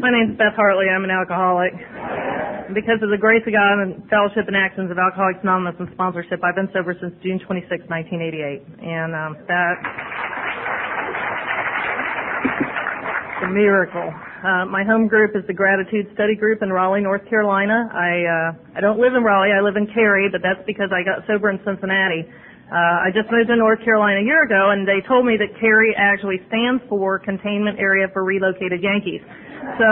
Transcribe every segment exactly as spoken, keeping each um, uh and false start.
My name's Beth Hartley. I'm an alcoholic. Because of the grace of God and fellowship and actions of Alcoholics Anonymous and sponsorship, I've been sober since June twenty-sixth, nineteen eighty-eight. And um, that's a miracle. Uh, my home group is the Gratitude Study Group in Raleigh, North Carolina. I uh, I don't live in Raleigh. I live in Cary, but that's because I got sober in Cincinnati. Uh, I just moved to North Carolina a year ago, and they told me that Cary actually stands for Containment Area for Relocated Yankees. So,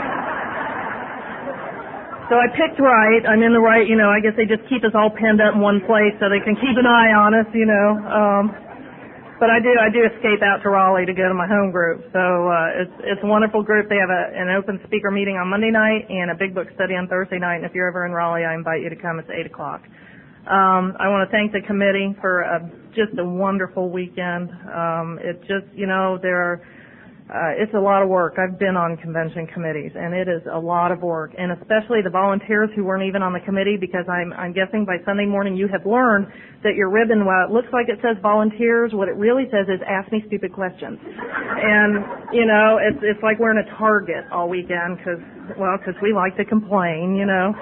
so I picked right. I'm in the right, you know, I guess they just keep us all pinned up in one place so they can keep an eye on us, you know. Um, but I do, I do escape out to Raleigh to go to my home group. So, uh, it's, it's a wonderful group. They have a, an open speaker meeting on Monday night and a big book study on Thursday night. And if you're ever in Raleigh, I invite you to come. It's eight o'clock. Um, I want to thank the committee for a, just a wonderful weekend. Um, it just, you know, there are, uh, it's a lot of work. I've been on convention committees, and it is a lot of work, and especially the volunteers who weren't even on the committee, because I'm, I'm guessing by Sunday morning you have learned that your ribbon, while it looks like it says volunteers, what it really says is ask me stupid questions. And, you know, it's, it's like we're in a Target all weekend because, well, because we like to complain, you know.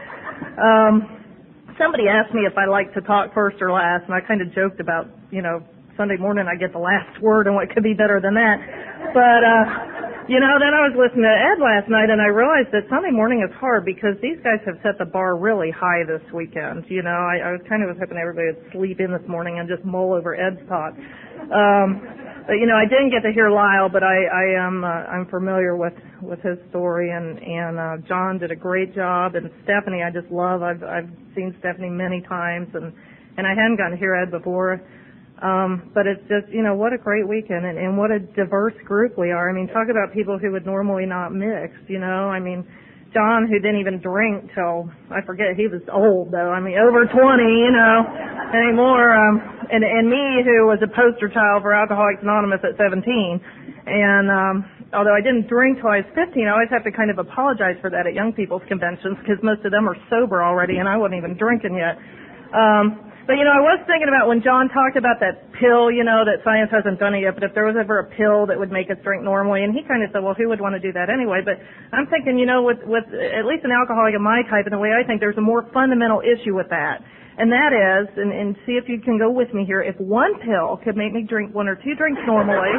Um, Somebody asked me if I like to talk first or last, and I kind of joked about, you know, Sunday morning I get the last word and what could be better than that. But, uh, you know, then I was listening to Ed last night, and I realized that Sunday morning is hard because these guys have set the bar really high this weekend. You know, I, I was kind of was hoping everybody would sleep in this morning and just mull over Ed's talk. Um, but, you know, I didn't get to hear Lyle, but I, I am, uh, I'm familiar with, with his story, and, and, uh, John did a great job, and Stephanie I just love. I've, I've seen Stephanie many times, and, and I hadn't gotten to hear Ed before. Um, but it's just, you know, what a great weekend, and, and what a diverse group we are. I mean, talk about people who would normally not mix, you know. I mean, John, who didn't even drink till, I forget, he was old though, I mean, over twenty, you know, anymore, um, and, and me, who was a poster child for Alcoholics Anonymous at seventeen, and, um, although I didn't drink till I was fifteen, I always have to kind of apologize for that at young people's conventions, because most of them are sober already, and I wasn't even drinking yet. Um, But, you know, I was thinking about when John talked about that pill, you know, that science hasn't done it yet, but if there was ever a pill that would make us drink normally, and he kind of said, well, who would want to do that anyway? But I'm thinking, you know, with, with at least an alcoholic of my type, and the way I think, there's a more fundamental issue with that. And that is, and, and see if you can go with me here, if one pill could make me drink one or two drinks normally,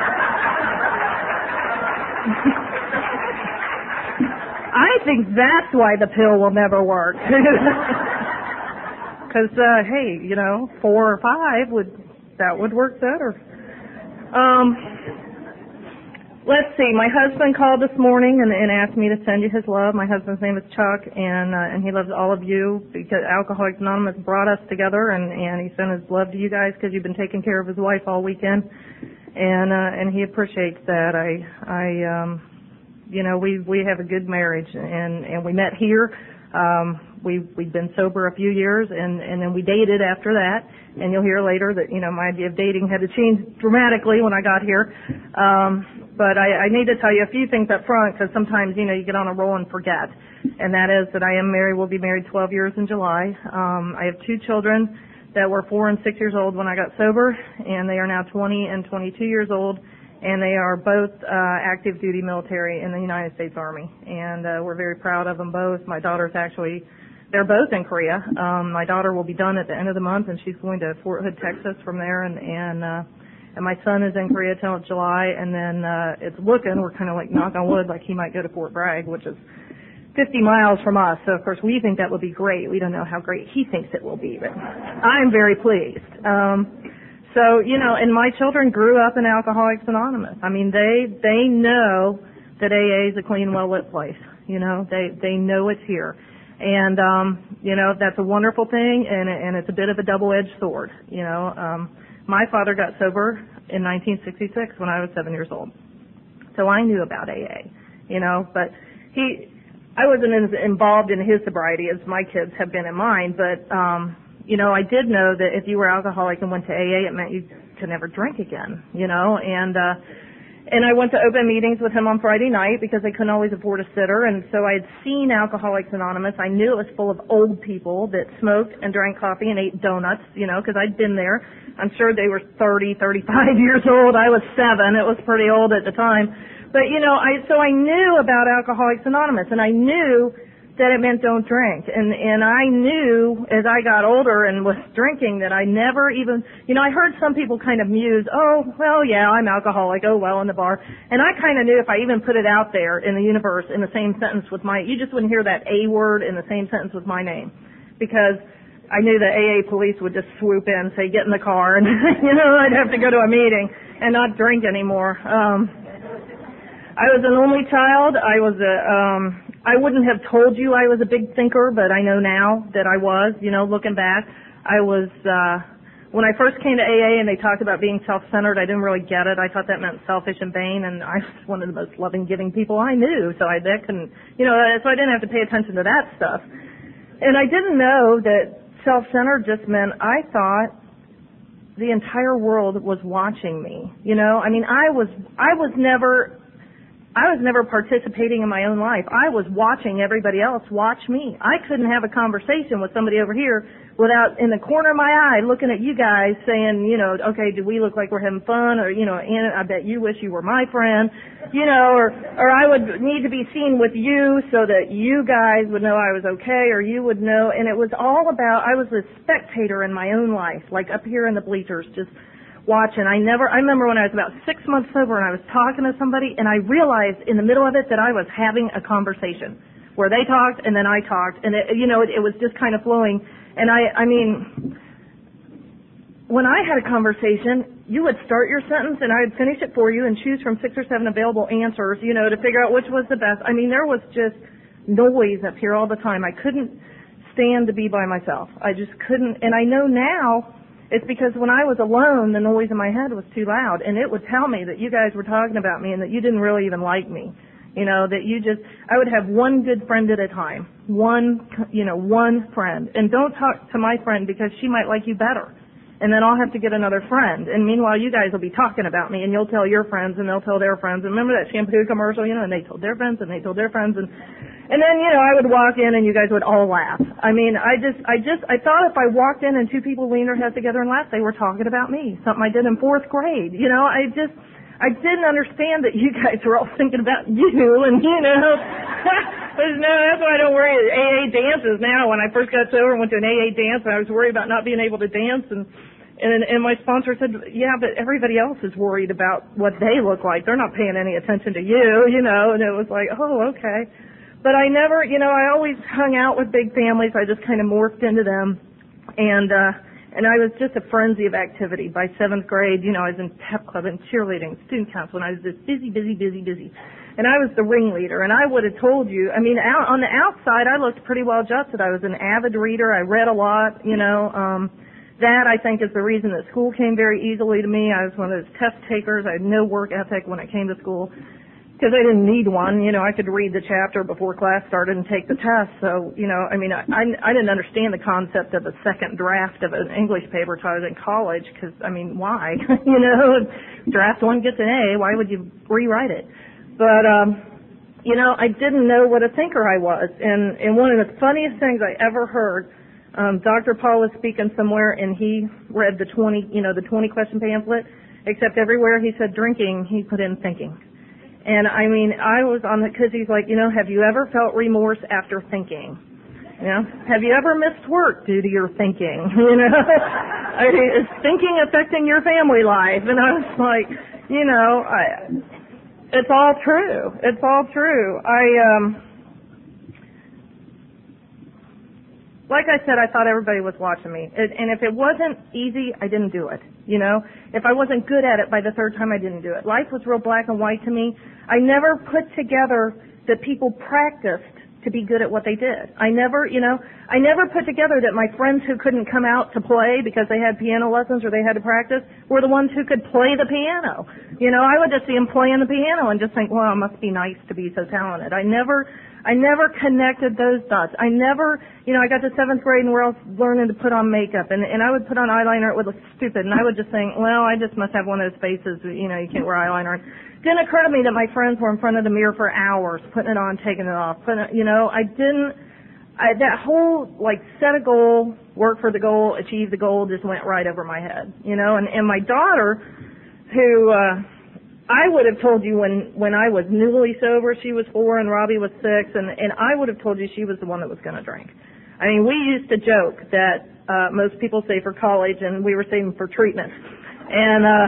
I think that's why the pill will never work. Because, uh, hey, you know, four or five would, that would work better. Um, let's see, my husband called this morning and, and asked me to send you his love. My husband's name is Chuck, and, uh, and he loves all of you because Alcoholics Anonymous brought us together, and, and he sent his love to you guys because you've been taking care of his wife all weekend. And, uh, and he appreciates that. I, I, um, you know, we, we have a good marriage, and, and we met here. Um, we, we've been sober a few years, and, and then we dated after that, and you'll hear later that, you know, my idea of dating had to change dramatically when I got here. Um, but I, I need to tell you a few things up front, because sometimes, you know, you get on a roll and forget. And that is that I am married, we'll be married twelve years in July. Um, I have two children that were four and six years old when I got sober, and they are now twenty and twenty-two years old. And they are both uh, active duty military in the United States Army, and uh, we're very proud of them both. My daughter's actually, they're both in Korea. Um, my daughter will be done at the end of the month, and she's going to Fort Hood, Texas from there, and and, uh, and my son is in Korea till July, and then uh, it's looking, we're kind of like knock on wood, like he might go to Fort Bragg, which is fifty miles from us. So of course we think that would be great. We don't know how great he thinks it will be, but I'm very pleased. Um, So, you know, and my children grew up in Alcoholics Anonymous. I mean, they, they know that A A is a clean, well-lit place. You know, they, they know it's here. And, um, you know, that's a wonderful thing, and, and it's a bit of a double-edged sword. You know, um, my father got sober in nineteen sixty-six when I was seven years old. So I knew about A A, you know, but he, I wasn't as involved in his sobriety as my kids have been in mine, but, um, you know, I did know that if you were alcoholic and went to A A, it meant you could never drink again, you know, and, uh, and I went to open meetings with him on Friday night because I couldn't always afford a sitter, and so I had seen Alcoholics Anonymous. I knew it was full of old people that smoked and drank coffee and ate donuts, you know, because I'd been there. I'm sure they were thirty, thirty-five years old. I was seven. It was pretty old at the time. But, you know, I so I knew about Alcoholics Anonymous, and I knew that it meant don't drink. And and I knew as I got older and was drinking that I never even, you know, I heard some people kind of muse, oh, well, yeah, I'm alcoholic, oh, well, in the bar. And I kind of knew if I even put it out there in the universe in the same sentence with my, you just wouldn't hear that A word in the same sentence with my name. Because I knew the A A police would just swoop in, say, get in the car, and, you know, I'd have to go to a meeting and not drink anymore. Um, I was an only child. I was a, um, I wouldn't have told you I was a big thinker, but I know now that I was, you know, looking back. I was, uh, when I first came to A A and they talked about being self-centered, I didn't really get it. I thought that meant selfish and vain, and I was one of the most loving, giving people I knew, so I that couldn't, you know, so I didn't have to pay attention to that stuff. And I didn't know that self-centered just meant I thought the entire world was watching me. You know, I mean, I was, I was never, I was never participating in my own life. I was watching everybody else watch me. I couldn't have a conversation with somebody over here without, in the corner of my eye, looking at you guys saying, you know, okay, do we look like we're having fun? Or, you know, Anna, I bet you wish you were my friend. You know, or, or I would need to be seen with you so that you guys would know I was okay, or you would know. And it was all about, I was a spectator in my own life, like up here in the bleachers, just watching. I never, I remember when I was about six months sober and I was talking to somebody and I realized in the middle of it that I was having a conversation where they talked and then I talked, and it, you know, it, it was just kind of flowing. And I, I mean, when I had a conversation, you would start your sentence and I would finish it for you and choose from six or seven available answers, you know, to figure out which was the best. I mean, there was just noise up here all the time. I couldn't stand to be by myself. I just couldn't. And I know now it's because when I was alone, the noise in my head was too loud, and it would tell me that you guys were talking about me and that you didn't really even like me. You know, that you just, I would have one good friend at a time. One, you know, one friend. And don't talk to my friend because she might like you better. And then I'll have to get another friend. And meanwhile, you guys will be talking about me, and you'll tell your friends, and they'll tell their friends. And remember that shampoo commercial, you know, and they told their friends, and they told their friends. And, and then, you know, I would walk in, and you guys would all laugh. I mean, I just, I just, I thought if I walked in and two people leaned their heads together and laughed, they were talking about me. Something I did in fourth grade. You know, I just, I didn't understand that you guys were all thinking about you, and, you know, no, that's why I don't worry at A A dances now. When I first got sober and went to an A A dance, I was worried about not being able to dance, and And, and my sponsor said, yeah, but everybody else is worried about what they look like. They're not paying any attention to you, you know. And it was like, oh, okay. But I never, you know, I always hung out with big families. I just kind of morphed into them. And, uh, and I was just a frenzy of activity. By seventh grade, you know, I was in pep club and cheerleading, student council, and I was just busy, busy, busy, busy. And I was the ringleader. And I would have told you, I mean, out, on the outside, I looked pretty well adjusted. I was an avid reader. I read a lot, you know, um, That, I think, is the reason that school came very easily to me. I was one of those test takers. I had no work ethic when it came to school because I didn't need one. You know, I could read the chapter before class started and take the test. So, you know, I mean, I, I didn't understand the concept of a second draft of an English paper until I was in college because, I mean, why? You know, draft one gets an A. Why would you rewrite it? But, um, you know, I didn't know what a thinker I was. And, and one of the funniest things I ever heard, Um, Doctor Paul was speaking somewhere, and he read the twenty, you know, the twenty question pamphlet. Except everywhere he said drinking, he put in thinking. And I mean, I was on the, because he's like, you know, have you ever felt remorse after thinking? You know, have you ever missed work due to your thinking? You know, I mean, is thinking affecting your family life? And I was like, you know, I, it's all true. It's all true. I um. Like I said, I thought everybody was watching me. It, and if it wasn't easy, I didn't do it. You know, if I wasn't good at it by the third time, I didn't do it. Life was real black and white to me. I never put together that people practiced to be good at what they did. I never, you know, I never put together that my friends who couldn't come out to play because they had piano lessons or they had to practice were the ones who could play the piano. You know, I would just see them playing the piano and just think, well, it must be nice to be so talented. I never... I never connected those dots. I never, you know, I got to seventh grade and we're all learning to put on makeup, and, and I would put on eyeliner. It would look stupid, and I would just think, well, I just must have one of those faces, you know, you can't wear eyeliner. It didn't occur to me that my friends were in front of the mirror for hours, putting it on, taking it off. Putting it, you know, I didn't, I, that whole, like, set a goal, work for the goal, achieve the goal just went right over my head, you know, and, and my daughter, who, uh, I would have told you when, when I was newly sober, she was four and Robbie was six, and, and I would have told you she was the one that was going to drink. I mean, we used to joke that uh, most people say for college, and we were saving for treatment. And, uh,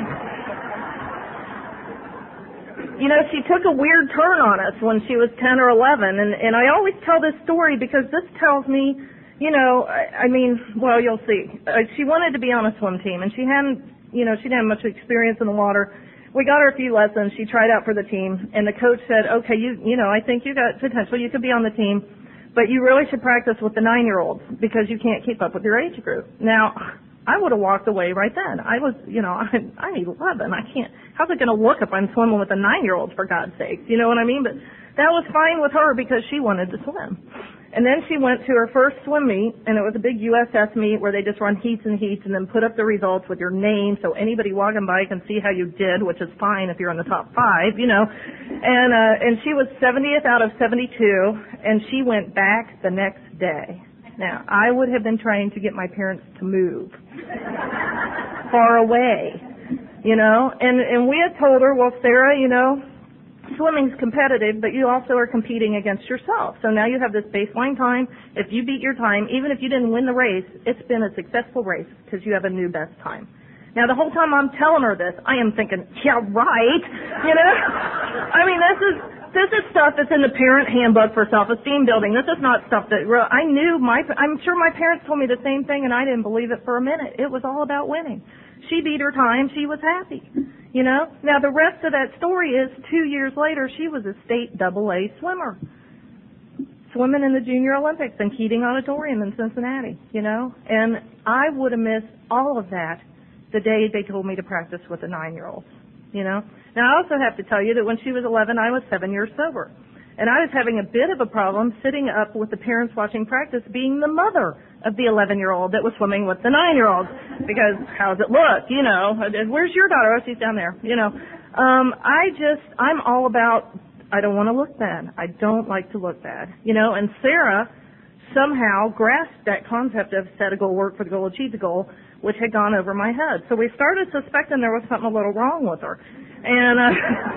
you know, she took a weird turn on us when she was ten or eleven, and, and I always tell this story because this tells me, you know, I, I mean, well, you'll see. Uh, she wanted to be on a swim team, and she hadn't, you know, she didn't have much experience in the water. We got her a few lessons. She tried out for the team, and the coach said, okay, you, you know, I think you got potential. You could be on the team, but you really should practice with the nine-year-olds because you can't keep up with your age group. Now, I would have walked away right then. I was, you know, I'm, I'm eleven. I can't, how's it going to look if I'm swimming with a nine-year-old, for God's sakes? You know what I mean? But that was fine with her because she wanted to swim. And then she went to her first swim meet, and it was a big U S S meet where they just run heats and heats and then put up the results with your name so anybody walking by can see how you did, which is fine if you're in the top five, you know. And uh, and she was seventieth out of seventy-two, and she went back the next day. Now, I would have been trying to get my parents to move far away, you know. And, and we had told her, well, Sarah, you know, swimming's competitive, but you also are competing against yourself. So now you have this baseline time. If you beat your time, even if you didn't win the race, it's been a successful race because you have a new best time. Now, the whole time I'm telling her this, I am thinking, yeah, right, you know? I mean, this is this is stuff that's in the parent handbook for self-esteem building. This is not stuff that I knew. My I'm sure my parents told me the same thing, and I didn't believe it for a minute. It was all about winning. She beat her time. She was happy. You know? Now, the rest of that story is two years later, she was a state double A swimmer, swimming in the Junior Olympics in Keating Auditorium in Cincinnati, you know? And I would have missed all of that the day they told me to practice with a nine-year-old, you know? Now, I also have to tell you that when she was eleven, I was seven years sober. And I was having a bit of a problem sitting up with the parents watching practice being the mother of the eleven-year-old that was swimming with the nine-year-old. Because how's it look, you know? Where's your daughter? Oh, she's down there, you know. Um, I just, I'm all about, I don't want to look bad. I don't like to look bad, you know. And Sarah somehow grasped that concept of set a goal, work for the goal, achieve the goal, which had gone over my head. So we started suspecting there was something a little wrong with her. And uh,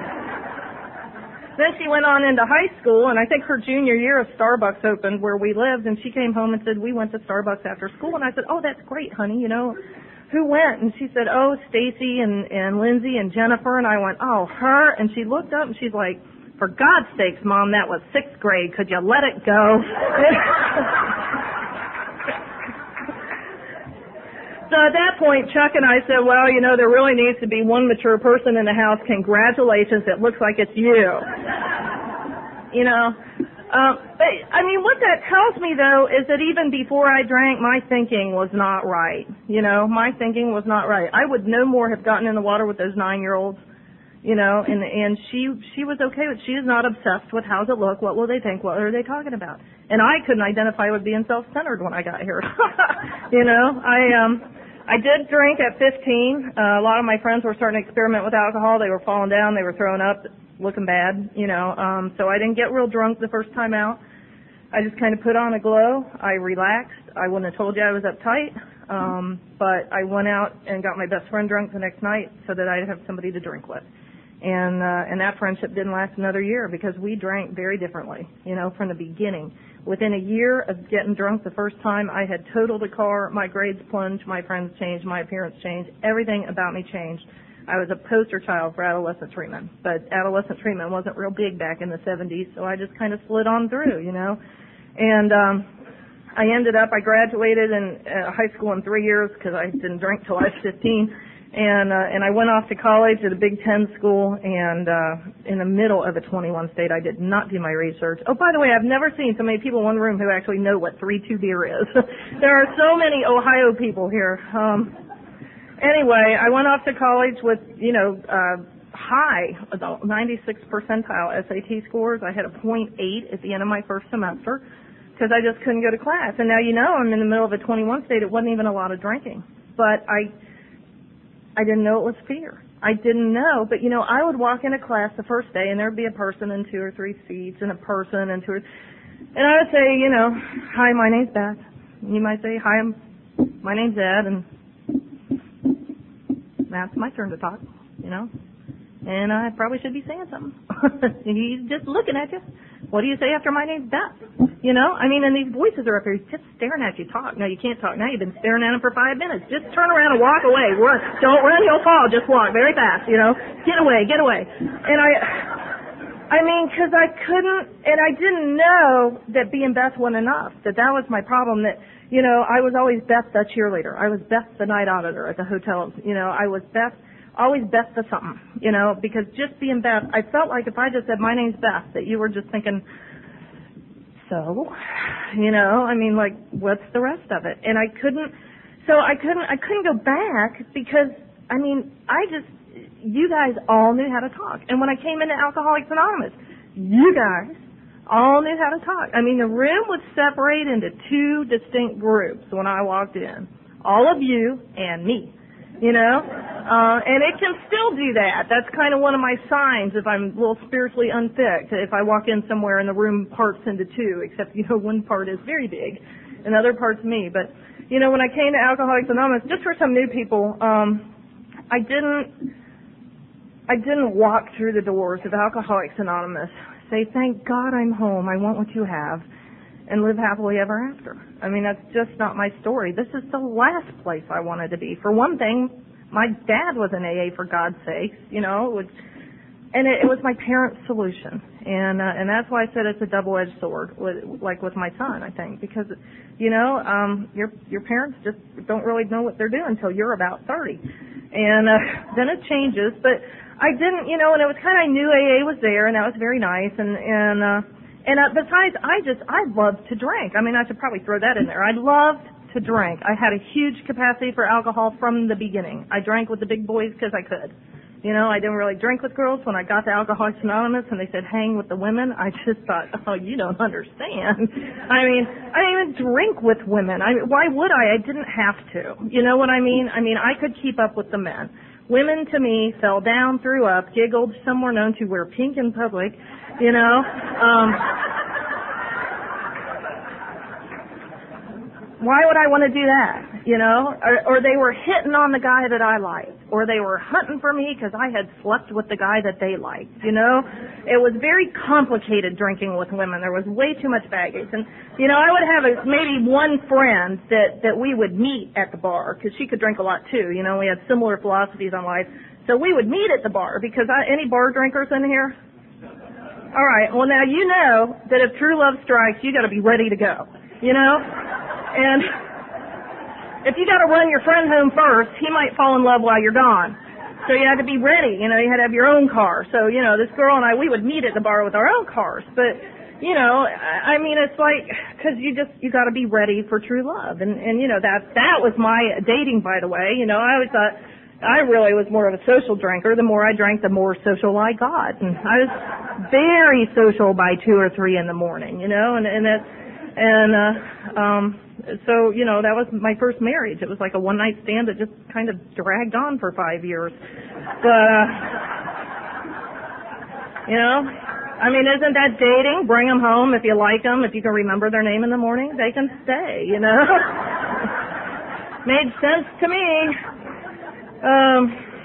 then she went on into high school, and I think her junior year of Starbucks opened where we lived, and she came home and said, we went to Starbucks after school. And I said, oh, that's great, honey, you know. Who went? And she said, oh, Stacy and, and Lindsay and Jennifer. And I went, oh, her. And she looked up, and she's like, for God's sakes, Mom, that was sixth grade. Could you let it go? So at that point, Chuck and I said, well, you know, there really needs to be one mature person in the house. Congratulations, it looks like it's you. You know? Um, but, I mean, what that tells me, though, is that even before I drank, my thinking was not right. You know, my thinking was not right. I would no more have gotten in the water with those nine-year-olds, you know, and, and she she was okay with, she is not obsessed with how's it look, what will they think, what are they talking about. And I couldn't identify with being self-centered when I got here. You know, I um I did drink at fifteen. Uh, a lot of my friends were starting to experiment with alcohol. They were falling down, they were throwing up, looking bad, you know. Um, so I didn't get real drunk the first time out. I just kind of put on a glow. I relaxed. I wouldn't have told you I was uptight, um, but I went out and got my best friend drunk the next night so that I'd have somebody to drink with. And uh, and that friendship didn't last another year because we drank very differently, you know, from the beginning. Within a year of getting drunk the first time, I had totaled the car, my grades plunged, my friends changed, my appearance changed, everything about me changed. I was a poster child for adolescent treatment, but adolescent treatment wasn't real big back in the seventies, so I just kind of slid on through, you know. And um, I ended up, I graduated in uh, high school in three years because I didn't drink till I was fifteen. And uh, and I went off to college at a Big Ten school, and uh, in the middle of a twenty-one state, I did not do my research. Oh, by the way, I've never seen so many people in one room who actually know what three two beer is. There are so many Ohio people here. Um, anyway, I went off to college with, you know, uh, high, ninety-six percentile S A T scores. I had a point eight at the end of my first semester because I just couldn't go to class. And now, you know, I'm in the middle of a twenty-one state. It wasn't even a lot of drinking, but I. I didn't know it was fear. I didn't know, but you know, I would walk into class the first day and there'd be a person and two or three seats and a person and two or, and I would say, you know, hi, my name's Beth. And you might say, hi, I'm, my name's Ed, and now it's my turn to talk, you know. And I probably should be saying something. He's just looking at you. What do you say after my name's Beth? You know, I mean, and these voices are up here. He's just staring at you. Talk. No, you can't talk. Now you've been staring at him for five minutes. Just turn around and walk away. Run. Don't run, you'll fall. Just walk very fast, you know. Get away, get away. And I, I mean, because I couldn't, and I didn't know that being Beth wasn't enough, that that was my problem, that, you know, I was always Beth the cheerleader. I was Beth the night auditor at the hotel. You know, I was Beth, always Beth the something, you know, because just being Beth, I felt like if I just said, my name's Beth, that you were just thinking, so, you know, I mean, like, what's the rest of it? And I couldn't, so I couldn't, I couldn't go back because, I mean, I just, you guys all knew how to talk. And when I came into Alcoholics Anonymous, you guys all knew how to talk. I mean, the room would separate into two distinct groups when I walked in. All of you and me, you know? Uh, and it can still do that. That's kind of one of my signs if I'm a little spiritually unfit. If I walk in somewhere and the room parts into two, except, you know, one part is very big and the other part's me. But, you know, when I came to Alcoholics Anonymous, just for some new people, um, I didn't... I didn't walk through the doors of Alcoholics Anonymous, say, thank God I'm home, I want what you have, and live happily ever after. I mean, that's just not my story. This is the last place I wanted to be. For one thing, my dad was in A A, for God's sakes, you know, it was, and it, it was my parents' solution. And uh, and that's why I said it's a double-edged sword, with, like with my son, I think, because, you know, um, your your parents just don't really know what they're doing until you're about thirty. And uh, then it changes, but I didn't, you know, and it was kind of, I knew A A was there, and that was very nice, and, and, uh, and uh, besides, I just, I loved to drink. I mean, I should probably throw that in there. I loved to drink. I had a huge capacity for alcohol from the beginning. I drank with the big boys because I could. You know, I didn't really drink with girls. When I got to Alcoholics Anonymous and they said hang with the women, I just thought, oh, you don't understand. I mean, I didn't even drink with women. I why would I? I didn't have to. You know what I mean? I mean, I could keep up with the men. Women, to me, fell down, threw up, giggled, some were known to wear pink in public, you know. Um, why would I want to do that, you know? Or, or they were hitting on the guy that I liked, or they were hunting for me because I had slept with the guy that they liked, you know? It was very complicated drinking with women. There was way too much baggage. And, you know, I would have a, maybe one friend that, that we would meet at the bar because she could drink a lot too. You know, we had similar philosophies on life. So we would meet at the bar because I, any bar drinkers in here? All right. Well, now you know that if true love strikes, you got to be ready to go, you know? And if you got to run your friend home first, he might fall in love while you're gone. So you had to be ready. You know, you had to have your own car. So, you know, this girl and I, we would meet at the bar with our own cars. But, you know, I mean, it's like, because you just, you got to be ready for true love. And, and you know, that, that was my dating, by the way. You know, I always thought I really was more of a social drinker. The more I drank, the more social I got. And I was very social by two or three in the morning, you know, and, and that's, and, uh, um, so, you know, that was my first marriage. It was like a one-night stand that just kind of dragged on for five years. But, uh, you know, I mean, isn't that dating? Bring them home if you like them. If you can remember their name in the morning, they can stay, you know. Made sense to me. Um,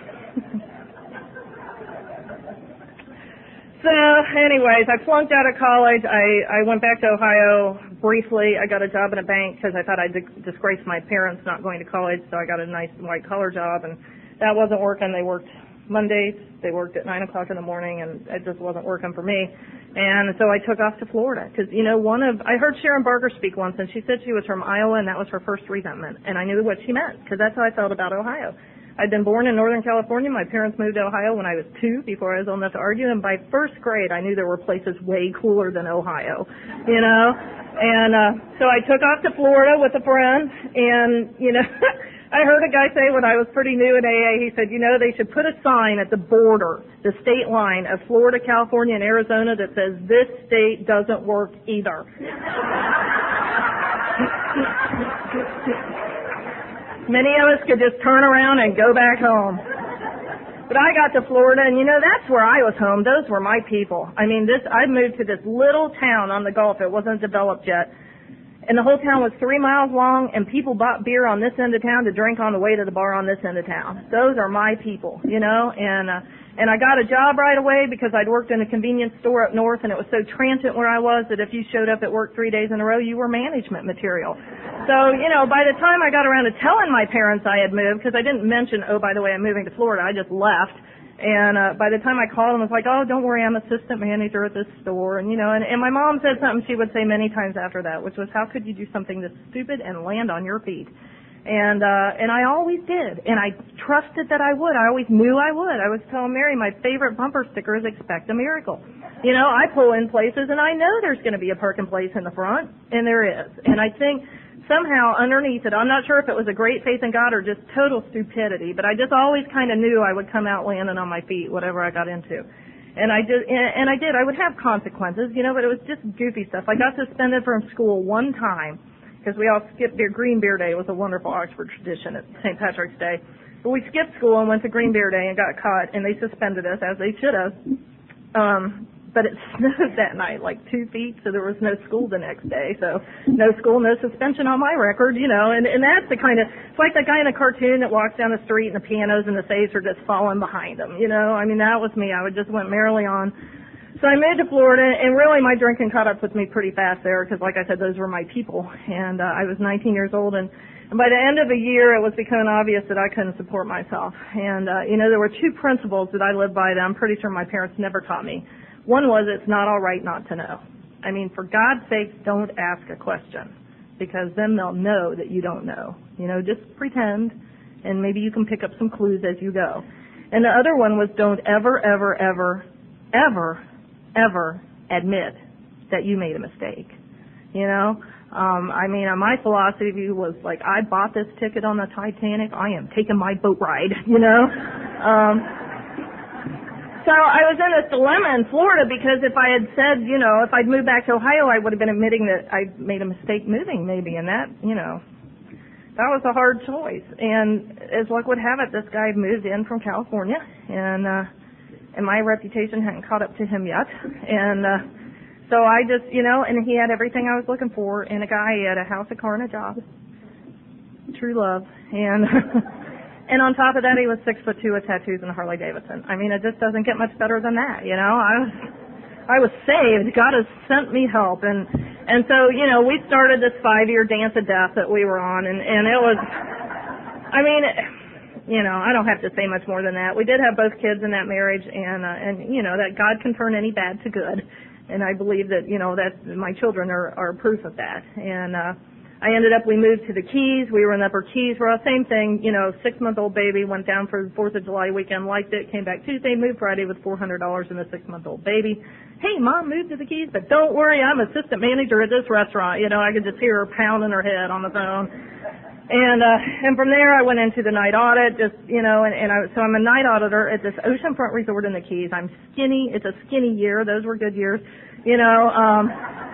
so, anyways, I flunked out of college. I, I went back to Ohio briefly. I got a job in a bank because I thought I'd disgrace my parents not going to college, so I got a nice white-collar job, and that wasn't working. They worked Mondays. They worked at nine o'clock in the morning, and it just wasn't working for me. And so I took off to Florida because, you know, one of, I heard Sharon Barker speak once, and she said she was from Iowa, and that was her first resentment, and I knew what she meant because that's how I felt about Ohio. I'd been born in Northern California. My parents moved to Ohio when I was two, before I was old enough to argue, and by first grade I knew there were places way cooler than Ohio, you know. And uh, so I took off to Florida with a friend, and, you know, I heard a guy say when I was pretty new in A A, he said, you know, they should put a sign at the border, the state line of Florida, California, and Arizona that says, this state doesn't work either. Many of us could just turn around and go back home. But I got to Florida, and, you know, that's where I was home. Those were my people. I mean, this, I moved to this little town on the Gulf. It wasn't developed yet. and the whole town was three miles long, and people bought beer on this end of town to drink on the way to the bar on this end of town. Those are my people, you know, and uh, and I got a job right away because I'd worked in a convenience store up north, and it was so transient where I was that if you showed up at work three days in a row, you were management material. So, you know, by the time I got around to telling my parents I had moved, because I didn't mention, oh, by the way, I'm moving to Florida, I just left. And uh, by the time I called them, it was like, oh, don't worry, I'm assistant manager at this store. And, you know, and, and my mom said something she would say many times after that, which was, how could you do something this stupid and land on your feet? And uh, and I always did. And I trusted that I would. I always knew I would. I was telling Mary my favorite bumper sticker is expect a miracle. You know, I pull in places, and I know there's going to be a parking place in the front, and there is. And I think somehow underneath it, I'm not sure if it was a great faith in God or just total stupidity, but I just always kind of knew I would come out landing on my feet, whatever I got into. And I did, and I did. I would have consequences, you know, but it was just goofy stuff. I got suspended from school one time because we all skipped beer. Green Beer Day. It was a wonderful Oxford tradition at Saint Patrick's Day. But we skipped school and went to Green Beer Day and got caught, and they suspended us, as they should have. Um, But it snowed that night, like two feet, so there was no school the next day. So no school, no suspension on my record, you know. And, and that's the kind of, it's like that guy in a cartoon that walks down the street and the pianos and the safes are just falling behind him, you know. I mean, that was me. I would just went merrily on. So I moved to Florida, and really my drinking caught up with me pretty fast there because, like I said, those were my people. And uh, I was nineteen years old, and, and by the end of a year, it was becoming obvious that I couldn't support myself. And, uh, you know, there were two principles that I lived by that I'm pretty sure my parents never taught me. One was, it's not all right not to know. I mean, for God's sake, don't ask a question, because then they'll know that you don't know. You know, just pretend, and maybe you can pick up some clues as you go. And the other one was, don't ever, ever, ever, ever, ever admit that you made a mistake. You know, um, I mean, my philosophy was like, I bought this ticket on the Titanic. I am taking my boat ride. You know. Um, So I was in this dilemma in Florida because if I had said, you know, if I'd moved back to Ohio, I would have been admitting that I made a mistake moving maybe, and that, you know, that was a hard choice. And as luck would have it, this guy moved in from California, and uh, and my reputation hadn't caught up to him yet. And uh, so I just, you know, and he had everything I was looking for in a guy. He had a house, a car, and a job. True love. And... And on top of that, he was six foot two with tattoos and a Harley Davidson. I mean, it just doesn't get much better than that, you know. I was, I was saved. God has sent me help, and and so you know, we started this five-year dance of death that we were on, and and it was, I mean, you know, I don't have to say much more than that. We did have both kids in that marriage, and uh, and you know that God can turn any bad to good, and I believe that you know that my children are are proof of that, and. uh I ended up, we moved to the Keys. We were in the Upper Keys. We're all same thing, you know, six-month-old baby, went down for the fourth of July weekend, liked it, came back Tuesday, moved Friday with four hundred dollars in a six-month-old baby. Hey, Mom, moved to the Keys, but don't worry, I'm assistant manager at this restaurant. You know, I could just hear her pounding her head on the phone. And, uh, and from there I went into the night audit, just, you know, and, and I, so I'm a night auditor at this oceanfront resort in the Keys. I'm skinny. It's a skinny year. Those were good years. You know, um,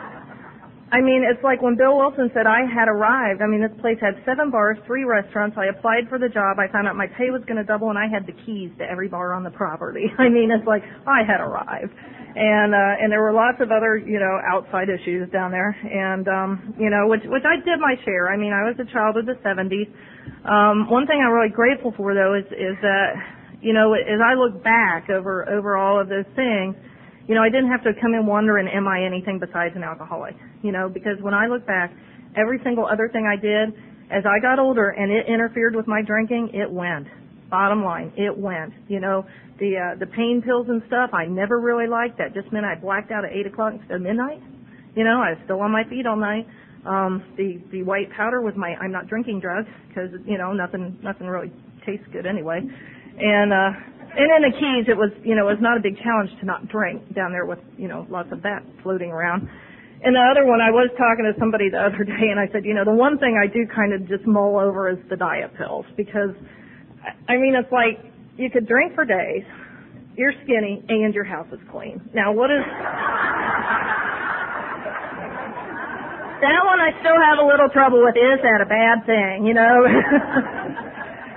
I mean, it's like when Bill Wilson said I had arrived. I mean, this place had seven bars, three restaurants. I applied for the job. I found out my pay was going to double, and I had the keys to every bar on the property. I mean, it's like I had arrived. And uh, and there were lots of other, you know, outside issues down there. And, um, you know, which, which I did my share. I mean, I was a child of the seventies. Um, one thing I'm really grateful for, though, is, is that, you know, as I look back over, over all of those things, you know, I didn't have to come in wondering, am I anything besides an alcoholic? You know, because when I look back, every single other thing I did, as I got older and it interfered with my drinking, it went. Bottom line, it went. You know, the uh, the pain pills and stuff, I never really liked. That just meant I blacked out at eight o'clock instead of midnight. You know, I was still on my feet all night. Um, the the white powder was my I'm not drinking drug because, you know, nothing nothing really tastes good anyway. And uh And in the Keys, it was, you know, it was not a big challenge to not drink down there with, you know, lots of that floating around. And the other one, I was talking to somebody the other day, and I said, you know, the one thing I do kind of just mull over is the diet pills, because, I mean, it's like you could drink for days, you're skinny, and your house is clean. Now, what is... That one I still have a little trouble with. Is that a bad thing, you know?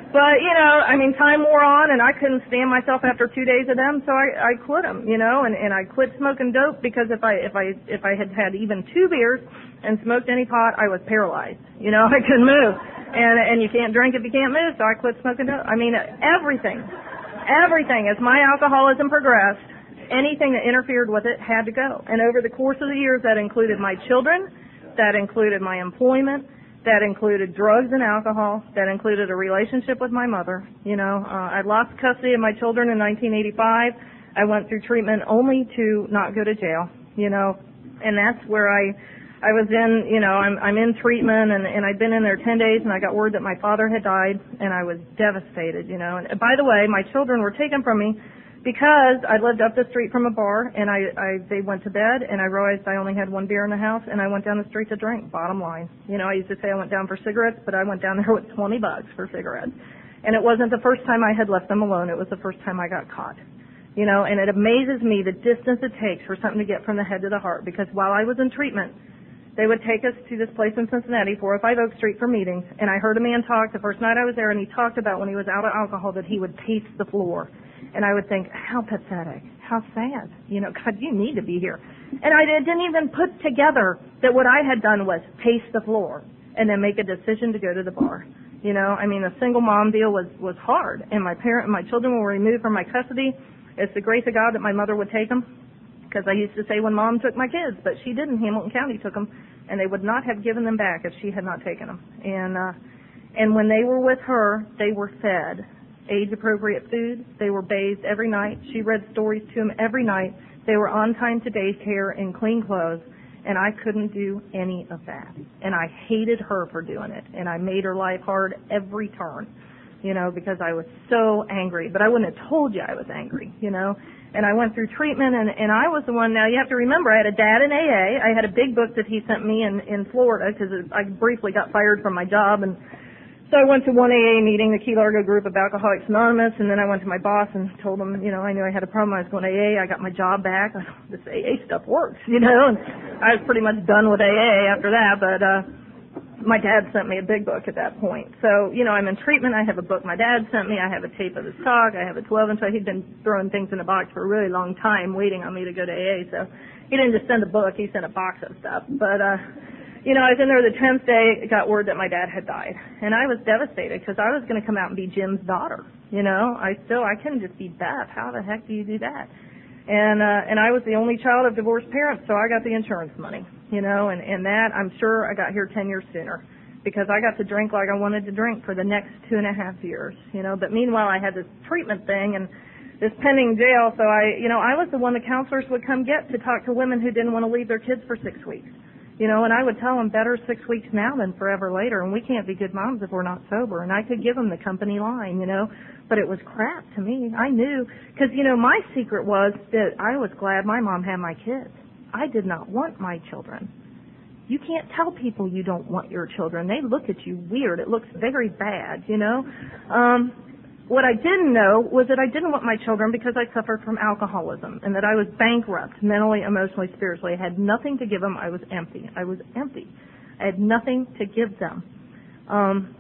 But, you know, I mean, time wore on, and I couldn't stand myself after two days of them, so I, I quit them, you know, and, and I quit smoking dope because if I if I if I had had even two beers and smoked any pot, I was paralyzed. You know, I couldn't move, and and you can't drink if you can't move, so I quit smoking dope. I mean, everything, everything. As my alcoholism progressed, anything that interfered with it had to go. And over the course of the years, that included my children, that included my employment. That included drugs and alcohol. That included a relationship with my mother. You know, uh, I lost custody of my children in nineteen eighty-five. I went through treatment only to not go to jail. You know, and that's where I, I was in. You know, I'm I'm in treatment, and and I'd been in there ten days, and I got word that my father had died, and I was devastated. You know, and by the way, my children were taken from me because I lived up the street from a bar, and I, I they went to bed, and I realized I only had one beer in the house, and I went down the street to drink, bottom line. You know, I used to say I went down for cigarettes, but I went down there with twenty bucks for cigarettes. And it wasn't the first time I had left them alone, it was the first time I got caught. You know, and it amazes me the distance it takes for something to get from the head to the heart, because while I was in treatment, they would take us to this place in Cincinnati, four oh five Oak Street, for meetings, and I heard a man talk the first night I was there, and he talked about when he was out of alcohol that he would pace the floor. And I would think, how pathetic, how sad. You know, God, you need to be here. And I didn't even put together that what I had done was pace the floor and then make a decision to go to the bar. You know, I mean, the single mom deal was, was hard. And my parent, my children were removed from my custody. It's the grace of God that my mother would take them. Because I used to say when Mom took my kids, but she didn't. Hamilton County took them. And they would not have given them back if she had not taken them. And, uh, and when they were with her, they were fed age-appropriate food. They were bathed every night. She read stories to them every night. They were on time to daycare in clean clothes, and I couldn't do any of that. And I hated her for doing it, and I made her life hard every turn, you know, because I was so angry. But I wouldn't have told you I was angry, you know. And I went through treatment, and, and I was the one. Now, you have to remember, I had a dad in A A. I had a big book that he sent me in, in Florida because I briefly got fired from my job, and so I went to one A A meeting, the Key Largo group of Alcoholics Anonymous, and then I went to my boss and told him, you know, I knew I had a problem. I was going to A A. I got my job back. This A A stuff works, you know, and I was pretty much done with A A after that, but uh my dad sent me a big book at that point. So, you know, I'm in treatment. I have a book my dad sent me. I have a tape of his talk. I have a twelve inch. He'd been throwing things in a box for a really long time waiting on me to go to A A, so he didn't just send a book. He sent a box of stuff. But, uh you know, I was in there the tenth day, got word that my dad had died. And I was devastated because I was going to come out and be Jim's daughter. You know, I still, I couldn't just be Beth. How the heck do you do that? And, uh, and I was the only child of divorced parents, so I got the insurance money, you know, and, and that, I'm sure I got here ten years sooner because I got to drink like I wanted to drink for the next two and a half years, you know. But meanwhile, I had this treatment thing and this pending jail, so I, you know, I was the one the counselors would come get to talk to women who didn't want to leave their kids for six weeks. You know, and I would tell them better six weeks now than forever later, and we can't be good moms if we're not sober. And I could give them the company line, you know, but it was crap to me. I knew, because, you know, my secret was that I was glad my mom had my kids. I did not want my children. You can't tell people you don't want your children. They look at you weird. It looks very bad, you know. Um, What I didn't know was that I didn't want my children because I suffered from alcoholism and that I was bankrupt mentally, emotionally, spiritually. I had nothing to give them. I was empty. I was empty. I had nothing to give them. Um,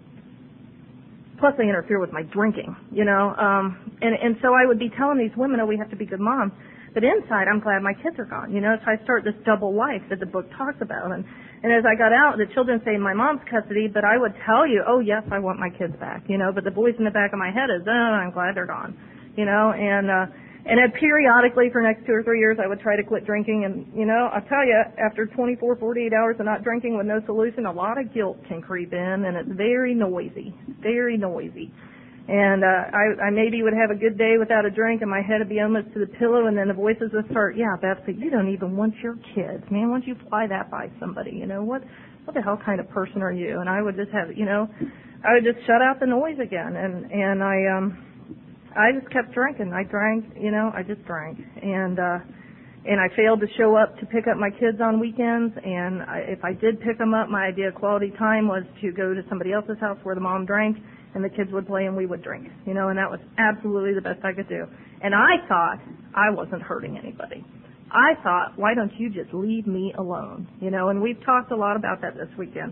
plus, they interfere with my drinking, you know. Um, and, and so I would be telling these women, oh, we have to be good moms. But inside, I'm glad my kids are gone, you know. So I start this double life that the book talks about. And And as I got out, the children say in my mom's custody, but I would tell you, oh, yes, I want my kids back, you know, but the voice in the back of my head is, oh, I'm glad they're gone, you know, and, uh, and then periodically for the next two or three years, I would try to quit drinking, and, you know, I'll tell you, after twenty-four, forty-eight hours of not drinking with no solution, a lot of guilt can creep in, and it's very noisy, very noisy. And uh, I, I maybe would have a good day without a drink, and my head would be almost to the pillow, and then the voices would start, yeah, Beth, but you don't even want your kids. Man, why don't you fly that by somebody? You know, what what the hell kind of person are you? And I would just have, you know, I would just shut out the noise again. And, and I um, I just kept drinking. I drank, you know, I just drank. And uh, and I failed to show up to pick up my kids on weekends. And I, if I did pick them up, my idea of quality time was to go to somebody else's house where the mom drank, and the kids would play and we would drink, you know, and that was absolutely the best I could do. And I thought I wasn't hurting anybody. I thought, why don't you just leave me alone, you know, and we've talked a lot about that this weekend.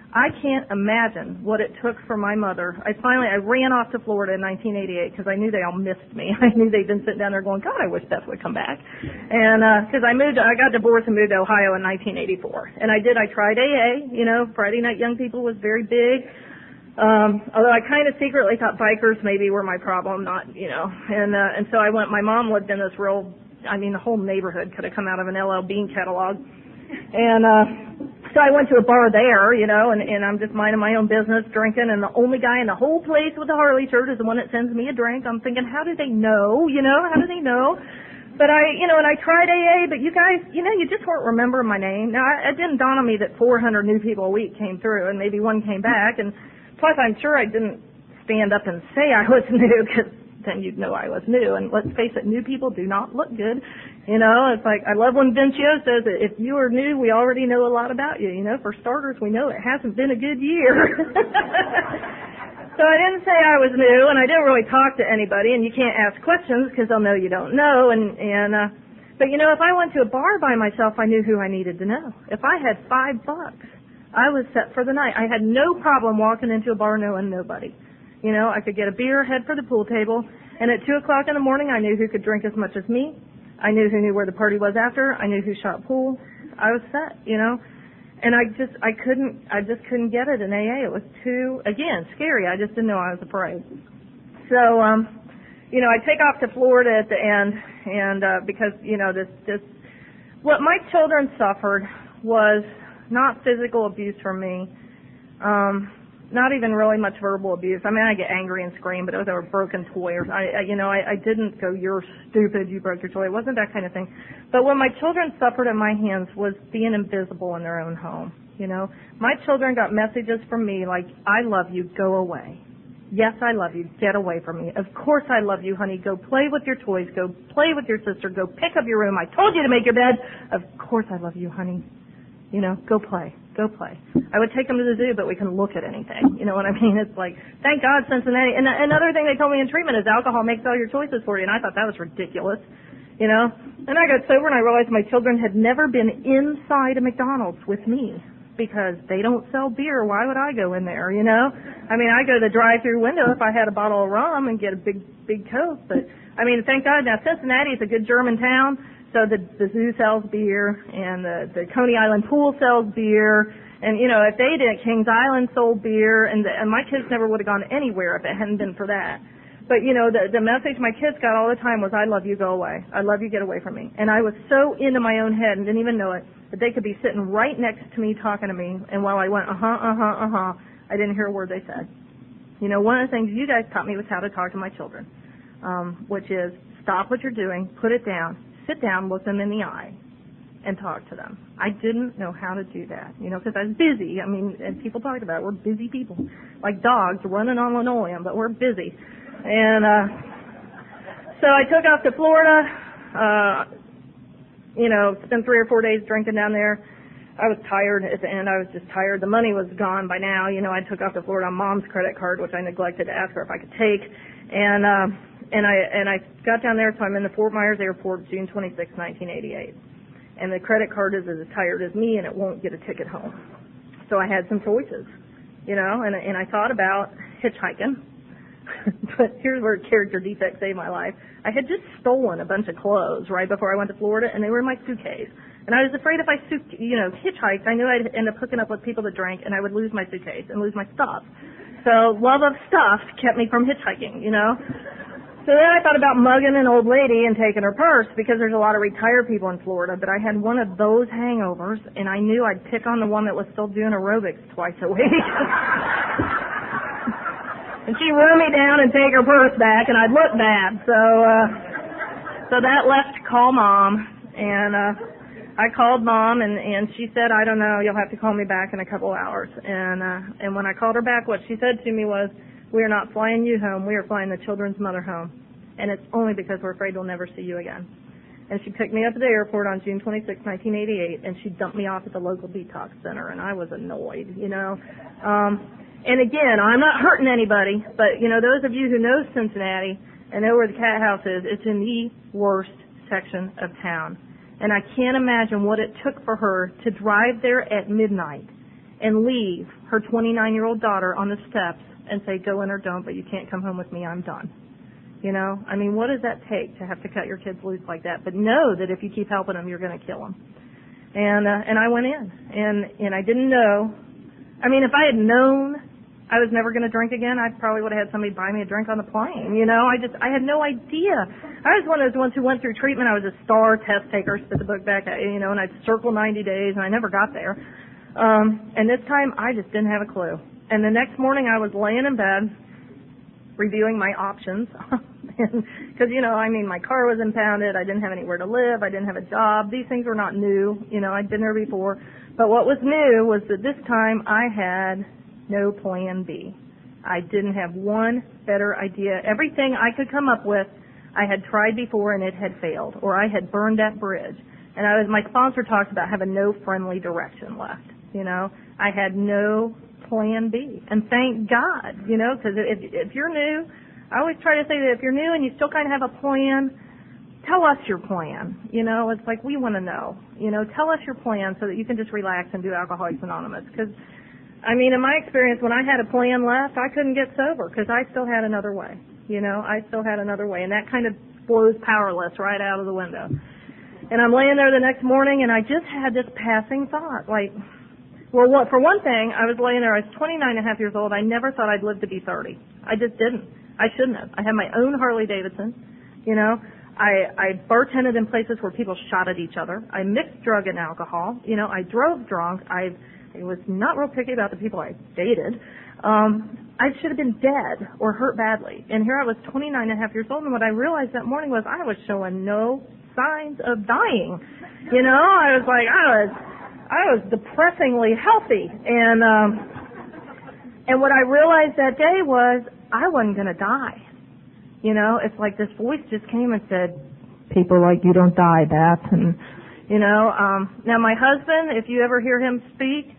I can't imagine what it took for my mother. I finally, I ran off to Florida in nineteen eighty-eight because I knew they all missed me. I knew they'd been sitting down there going, God, I wish Beth would come back. And, uh, cause I moved, I got divorced and moved to Ohio in nineteen eighty-four. And I did, I tried A A, you know, Friday Night Young People was very big. Um, although I kind of secretly thought bikers maybe were my problem, not, you know, and, uh, and so I went, my mom lived in this real, I mean, the whole neighborhood could have come out of an L L Bean catalog. And, uh, so I went to a bar there, you know, and, and I'm just minding my own business, drinking, and the only guy in the whole place with the Harley shirt is the one that sends me a drink. I'm thinking, how do they know, you know, how do they know? But I, you know, and I tried A A, but you guys, you know, you just weren't remembering my name. Now, I, it didn't dawn on me that four hundred new people a week came through, and maybe one came back, and plus I'm sure I didn't stand up and say I was new, because then you'd know I was new, and let's face it, new people do not look good. You know, it's like, I love when Vincio says that if you are new, we already know a lot about you. You know, for starters, we know it hasn't been a good year. So I didn't say I was new, and I didn't really talk to anybody, and you can't ask questions because they'll know you don't know. And, and uh, but, you know, if I went to a bar by myself, I knew who I needed to know. If I had five bucks, I was set for the night. I had no problem walking into a bar knowing nobody. You know, I could get a beer, head for the pool table, and at two o'clock in the morning, I knew who could drink as much as me. I knew who knew where the party was after. I knew who shot pool. I was set, you know. And I just, I couldn't, I just couldn't get it in A A. It was too, again, scary. I just didn't know I was afraid. So, um, you know, I take off to Florida at the end, and uh, because, you know, this, this, what my children suffered was not physical abuse from me. Um, Not even really much verbal abuse. I mean, I get angry and scream, but it was over a broken toy. Or I, I, you know, I, I didn't go, "You're stupid, you broke your toy." It wasn't that kind of thing. But what my children suffered at my hands was being invisible in their own home. You know, my children got messages from me like, "I love you, go away. Yes, I love you, get away from me. Of course I love you, honey. Go play with your toys. Go play with your sister. Go pick up your room. I told you to make your bed. Of course I love you, honey. You know, go play, go play." I would take them to the zoo, but we couldn't look at anything. You know what I mean? It's like, thank God Cincinnati. And another thing they told me in treatment is alcohol makes all your choices for you, and I thought that was ridiculous. You know? And I got sober and I realized my children had never been inside a McDonald's with me because they don't sell beer. Why would I go in there, you know? I mean, I go to the drive-through window if I had a bottle of rum and get a big, big Coke. But, I mean, thank God. Now, Cincinnati is a good German town. So the, the zoo sells beer, and the, the Coney Island pool sells beer, and, you know, if they didn't, Kings Island sold beer, and, the, and my kids never would have gone anywhere if it hadn't been for that. But, you know, the, the message my kids got all the time was, "I love you, go away. I love you, get away from me." And I was so into my own head and didn't even know it that they could be sitting right next to me talking to me, and while I went, uh-huh, uh-huh, uh-huh, I didn't hear a word they said. You know, one of the things you guys taught me was how to talk to my children, um, which is stop what you're doing, put it down, sit down, look them in the eye, and talk to them. I didn't know how to do that, you know, because I was busy. I mean, and people talked about it. We're busy people, like dogs running on linoleum, but we're busy. And uh, so I took off to Florida, uh, you know, spent three or four days drinking down there. I was tired at the end. I was just tired. The money was gone by now. You know, I took off to Florida on Mom's credit card, which I neglected to ask her if I could take. And uh, and I and I got down there, so I'm in the Fort Myers airport, June twenty-sixth, nineteen eighty-eight. And the credit card is as tired as me, and it won't get a ticket home. So I had some choices, you know, and and I thought about hitchhiking. But here's where character defects saved my life. I had just stolen a bunch of clothes right before I went to Florida, and they were in my suitcase. And I was afraid if I, you know, hitchhiked, I knew I'd end up hooking up with people that drank, and I would lose my suitcase and lose my stuff. So love of stuff kept me from hitchhiking, you know. So then I thought about mugging an old lady and taking her purse, because there's a lot of retired people in Florida. But I had one of those hangovers, and I knew I'd pick on the one that was still doing aerobics twice a week. And she'd run me down and take her purse back, and I'd look bad. So, uh, so that left call Mom, and uh, I called Mom, and, and she said, "I don't know, you'll have to call me back in a couple hours." And uh, and when I called her back, what she said to me was, "We are not flying you home. We are flying the children's mother home, and it's only because we're afraid we'll never see you again." And she picked me up at the airport on June twenty-sixth, nineteen eighty-eight, and she dumped me off at the local detox center, and I was annoyed, you know. Um, And again, I'm not hurting anybody, but, you know, those of you who know Cincinnati and know where the Cat House is, it's in the worst section of town. And I can't imagine what it took for her to drive there at midnight and leave her twenty-nine-year-old daughter on the steps and say, go in or don't, but you can't come home with me, I'm done. You know, I mean, what does that take to have to cut your kids loose like that? But know that if you keep helping them, you're going to kill them. And uh, and I went in, and and I didn't know. I mean, if I had known I was never going to drink again, I probably would have had somebody buy me a drink on the plane. You know, I just I had no idea. I was one of those ones who went through treatment. I was a star test taker, spit the book back, you know, and I'd circle ninety days, and I never got there. Um, and this time, I just didn't have a clue. And the next morning, I was laying in bed, reviewing my options, because, you know, I mean, my car was impounded, I didn't have anywhere to live, I didn't have a job, these things were not new, you know, I'd been there before, but what was new was that this time I had no plan B. I didn't have one better idea. Everything I could come up with, I had tried before and it had failed, or I had burned that bridge, and I was, my sponsor talks about having no friendly direction left, you know, I had no plan B. And thank God, you know, because if, if you're new, I always try to say that if you're new and you still kind of have a plan, tell us your plan. You know, it's like we want to know. You know, tell us your plan so that you can just relax and do Alcoholics Anonymous. Because, I mean, in my experience, when I had a plan left, I couldn't get sober because I still had another way. You know, I still had another way. And that kind of blows powerless right out of the window. And I'm laying there the next morning and I just had this passing thought, like, well, what, for one thing, I was laying there, I was twenty-nine and a half years old. I never thought I'd live to be thirty. I just didn't. I shouldn't have. I had my own Harley Davidson, you know. I, I bartended in places where people shot at each other. I mixed drug and alcohol. You know, I drove drunk. I, I was not real picky about the people I dated. Um, I should have been dead or hurt badly. And here I was twenty-nine and a half years old, and what I realized that morning was I was showing no signs of dying. You know, I was like, I was... I was depressingly healthy, and um, and what I realized that day was I wasn't going to die. You know, it's like this voice just came and said, "People like you don't die, Beth." And you know, um, now my husband, if you ever hear him speak,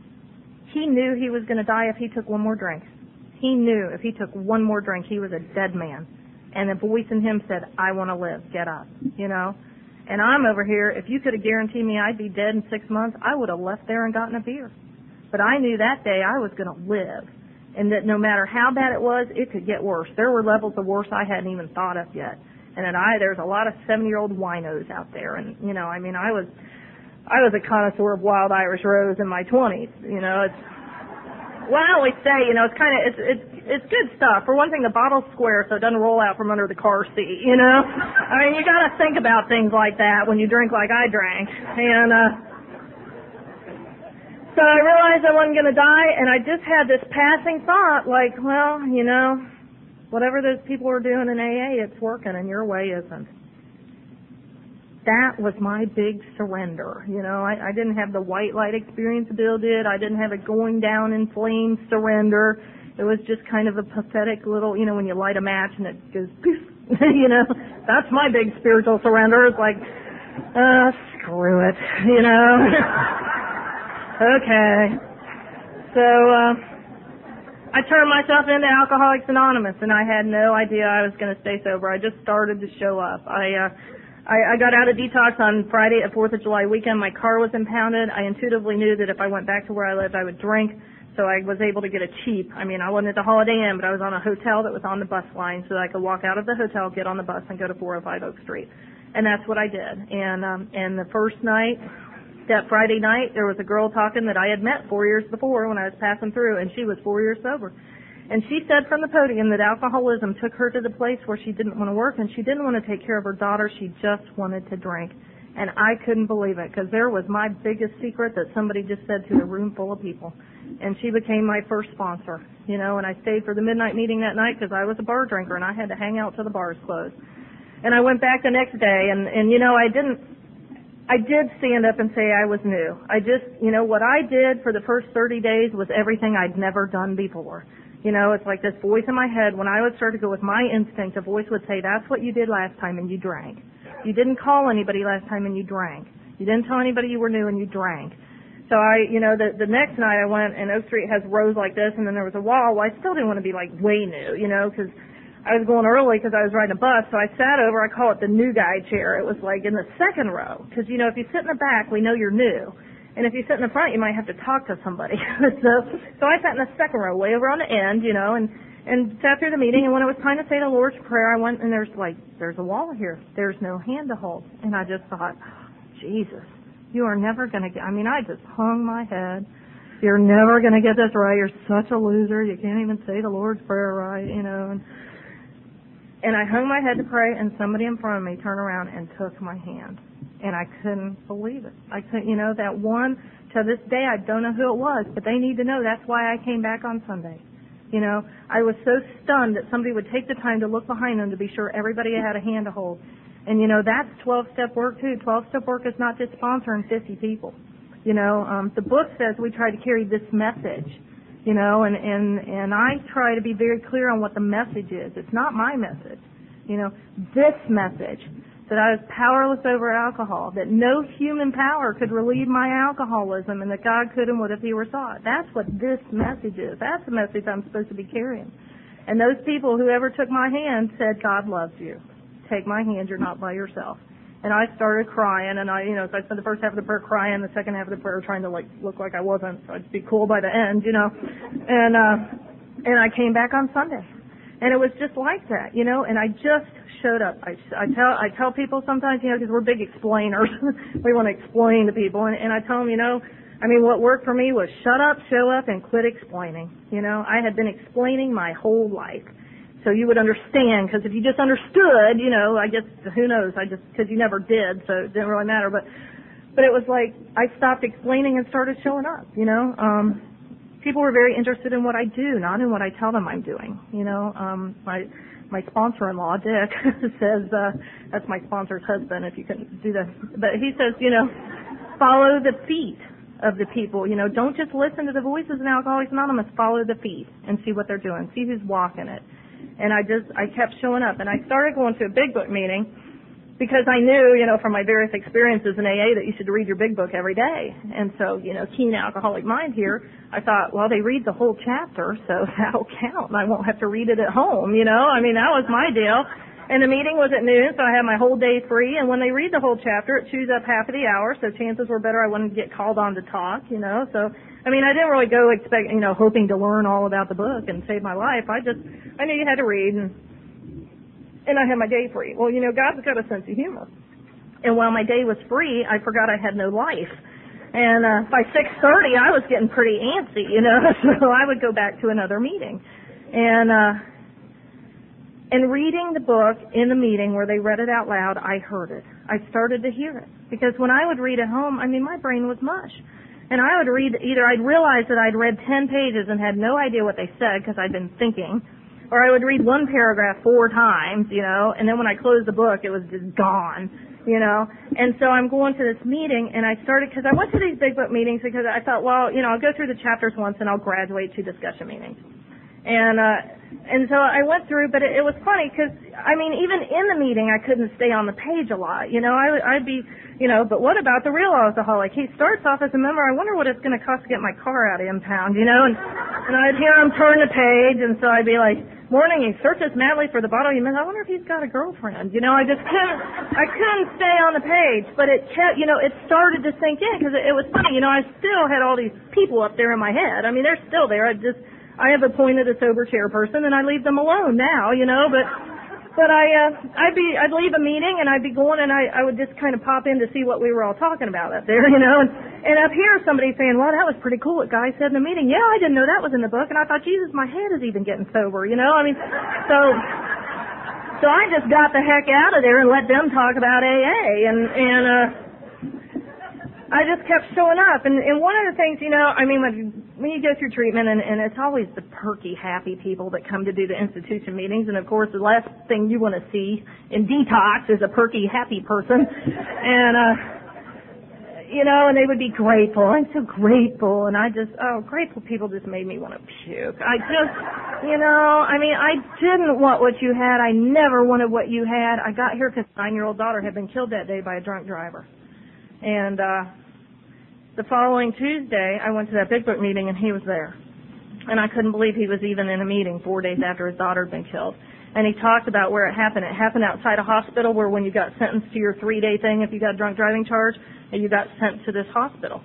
he knew he was going to die if he took one more drink. He knew if he took one more drink, he was a dead man. And the voice in him said, "I want to live. Get up." You know. And I'm over here, if you could have guaranteed me I'd be dead in six months, I would have left there and gotten a beer. But I knew that day I was going to live, and that no matter how bad it was, it could get worse. There were levels of worse I hadn't even thought of yet. And that I, there's a lot of seven-year-old winos out there. And, you know, I mean, I was, I was a connoisseur of wild Irish rose in my twenties. You know, it's, well, I always say, you know, it's kind of, it's, it's, it's good stuff. For one thing, the bottle's square so it doesn't roll out from under the car seat, you know? I mean, you gotta think about things like that when you drink like I drank. And, uh, so I realized I wasn't gonna die, and I just had this passing thought, like, well, you know, whatever those people are doing in A A, it's working, and your way isn't. That was my big surrender. You know, I, I didn't have the white light experience Bill did. I didn't have a going down in flames surrender. It was just kind of a pathetic little, you know, when you light a match and it goes poof. You know, that's my big spiritual surrender. It's like, uh, screw it, you know. Okay. So, uh, I turned myself into Alcoholics Anonymous, and I had no idea I was going to stay sober. I just started to show up. I, uh, I, I got out of detox on Friday at fourth of July weekend. My car was impounded. I intuitively knew that if I went back to where I lived, I would drink. So I was able to get a cheap. I mean, I wasn't at the Holiday Inn, but I was on a hotel that was on the bus line, so that I could walk out of the hotel, get on the bus, and go to four oh five Oak Street. And that's what I did. And um, and the first night, that Friday night, there was a girl talking that I had met four years before when I was passing through, and she was four years sober. And she said from the podium that alcoholism took her to the place where she didn't want to work, and she didn't want to take care of her daughter. She just wanted to drink. And I couldn't believe it, because there was my biggest secret that somebody just said to a room full of people. And she became my first sponsor, you know, and I stayed for the midnight meeting that night because I was a bar drinker and I had to hang out till the bars closed. And I went back the next day, and, and you know, I didn't, I did stand up and say I was new. I just, you know, what I did for the first thirty days was everything I'd never done before. You know, it's like this voice in my head. When I would start to go with my instinct, a voice would say, that's what you did last time, and you drank. You didn't call anybody last time, and you drank. You didn't tell anybody you were new, and you drank. So I, you know, the, the next night I went, and Oak Street has rows like this, and then there was a wall. Well, I still didn't want to be like way new, you know, because I was going early because I was riding a bus. So I sat over, I call it the new guy chair. It was like in the second row because, you know, if you sit in the back, we know you're new. And if you sit in the front, you might have to talk to somebody. so, so I sat in the second row, way over on the end, you know, and, and sat through the meeting. And when it was time to say the Lord's Prayer, I went and there's like, there's a wall here. There's no hand to hold. And I just thought, Jesus, you are never going to get, I mean, I just hung my head. You're never going to get this right. You're such a loser. You can't even say the Lord's Prayer right, you know. And, and I hung my head to pray, and somebody in front of me turned around and took my hand. And I couldn't believe it. I couldn't, you know, that one, to this day, I don't know who it was, but they need to know that's why I came back on Sunday. You know, I was so stunned that somebody would take the time to look behind them to be sure everybody had a hand to hold. And, you know, that's twelve-step work, too. twelve-step work is not just sponsoring fifty people. You know, um, the book says we try to carry this message, you know, and, and, and I try to be very clear on what the message is. It's not my message. You know, this message, that I was powerless over alcohol, that no human power could relieve my alcoholism, and that God could and would if he were sought. That's what this message is. That's the message I'm supposed to be carrying. And those people, whoever took my hand, said, God loves you. Take my hand, you're not by yourself. And I started crying, and I, you know, so I spent the first half of the prayer crying, the second half of the prayer trying to, like, look like I wasn't, so I'd be cool by the end, you know. And, uh, and I came back on Sunday. And it was just like that, you know, and I just showed up. I, I tell I tell people sometimes, you know, because we're big explainers. We want to explain to people. And, and I tell them, you know, I mean, what worked for me was shut up, show up, and quit explaining. You know, I had been explaining my whole life. So you would understand, because if you just understood, you know, I guess, who knows, I just, because you never did, so it didn't really matter. But, but it was like I stopped explaining and started showing up, you know. Um, people were very interested in what I do, not in what I tell them I'm doing. You know, um, my my sponsor-in-law, Dick, says, uh, that's my sponsor's husband, if you can do that. But he says, you know, follow the feet of the people. You know, don't just listen to the voices in Alcoholics Anonymous. Follow the feet and see what they're doing. See who's walking it. And I just, I kept showing up. And I started going to a Big Book meeting because I knew, you know, from my various experiences in A A that you should read your Big Book every day. And so, you know, keen alcoholic mind here, I thought, well, they read the whole chapter, so that'll count, and I won't have to read it at home, you know. I mean, that was my deal. And the meeting was at noon, so I had my whole day free. And when they read the whole chapter, it chews up half of the hour, so chances were better I wouldn't get called on to talk, you know. So, I mean, I didn't really go expect, you know, hoping to learn all about the book and save my life. I just, I knew you had to read, and and I had my day free. Well, you know, God's got a sense of humor. And while my day was free, I forgot I had no life. And uh, by six thirty, I was getting pretty antsy, you know, so I would go back to another meeting. And uh, and reading the book in the meeting where they read it out loud, I heard it. I started to hear it. Because when I would read at home, I mean, my brain was mush. And I would read, either I'd realize that I'd read ten pages and had no idea what they said because I'd been thinking, or I would read one paragraph four times, you know, and then when I closed the book, it was just gone, you know. And so I'm going to this meeting, and I started, because I went to these Big Book meetings because I thought, well, you know, I'll go through the chapters once and I'll graduate to discussion meetings. And uh, and so I went through, but it, it was funny because, I mean, even in the meeting, I couldn't stay on the page a lot, you know. I, I'd be, you know, but what about the real alcoholic? He starts off as a member. I wonder what it's going to cost to get my car out of impound, you know. And, and I'd hear him turn the page, and so I'd be like, morning, he searches madly for the bottle he missed. I wonder if he's got a girlfriend. You know, I just couldn't, I couldn't stay on the page. But it kept, you know, it started to sink in because it, it was funny. You know, I still had all these people up there in my head. I mean, they're still there. I just, I have appointed a sober chairperson, and I leave them alone now, you know, but, but I, uh, I'd be, I'd leave a meeting, and I'd be going, and I, I would just kind of pop in to see what we were all talking about up there, you know, and, and up here somebody saying, well, that was pretty cool what Guy said in the meeting. Yeah, I didn't know that was in the book, and I thought, Jesus, my head is even getting sober, you know, I mean, so, so I just got the heck out of there and let them talk about A A, and, and, uh, I just kept showing up, and, and one of the things, you know, I mean, when, when you go through treatment, and, and it's always the perky, happy people that come to do the institution meetings, and of course, the last thing you want to see in detox is a perky, happy person, and, uh, you know, and they would be grateful. I'm so grateful, and I just, oh, grateful people just made me want to puke. I just, you know, I mean, I didn't want what you had. I never wanted what you had. I got here because my nine-year-old daughter had been killed that day by a drunk driver. And uh the following Tuesday, I went to that Big Book meeting, and he was there. And I couldn't believe he was even in a meeting four days after his daughter had been killed. And he talked about where it happened. It happened outside a hospital where when you got sentenced to your three-day thing, if you got a drunk driving charge, and you got sent to this hospital.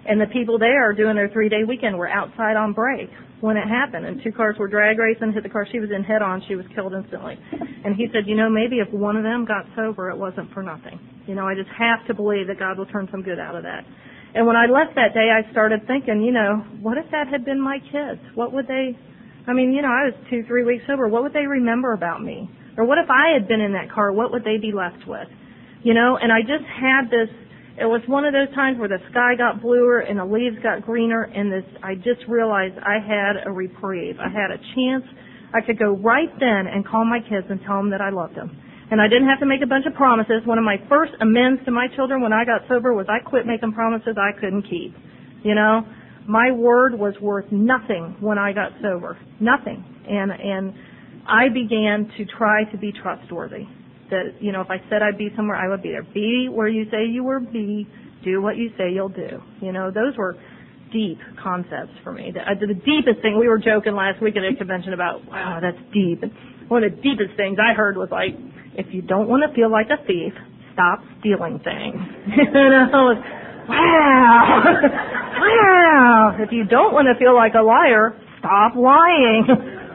And the people there doing their three-day weekend were outside on break when it happened, and two cars were drag racing, hit the car she was in head-on. She was killed instantly. And he said, you know, maybe if one of them got sober, it wasn't for nothing. You know, I just have to believe that God will turn some good out of that. And when I left that day, I started thinking, you know, what if that had been my kids? What would they, I mean, you know, I was two, three weeks sober. What would they remember about me? Or what if I had been in that car? What would they be left with? You know, and I just had this, it was one of those times where the sky got bluer and the leaves got greener, and this, I just realized I had a reprieve. I had a chance. I could go right then and call my kids and tell them that I loved them. And I didn't have to make a bunch of promises. One of my first amends to my children when I got sober was I quit making promises I couldn't keep. You know, my word was worth nothing when I got sober. Nothing. And, and I began to try to be trustworthy. That, you know, if I said I'd be somewhere, I would be there. Be where you say you will be. Do what you say you'll do. You know, those were deep concepts for me. The, uh, the deepest thing, we were joking last week at a convention about, wow, that's deep. And one of the deepest things I heard was like, if you don't want to feel like a thief, stop stealing things. You know, wow, wow. If you don't want to feel like a liar, stop lying.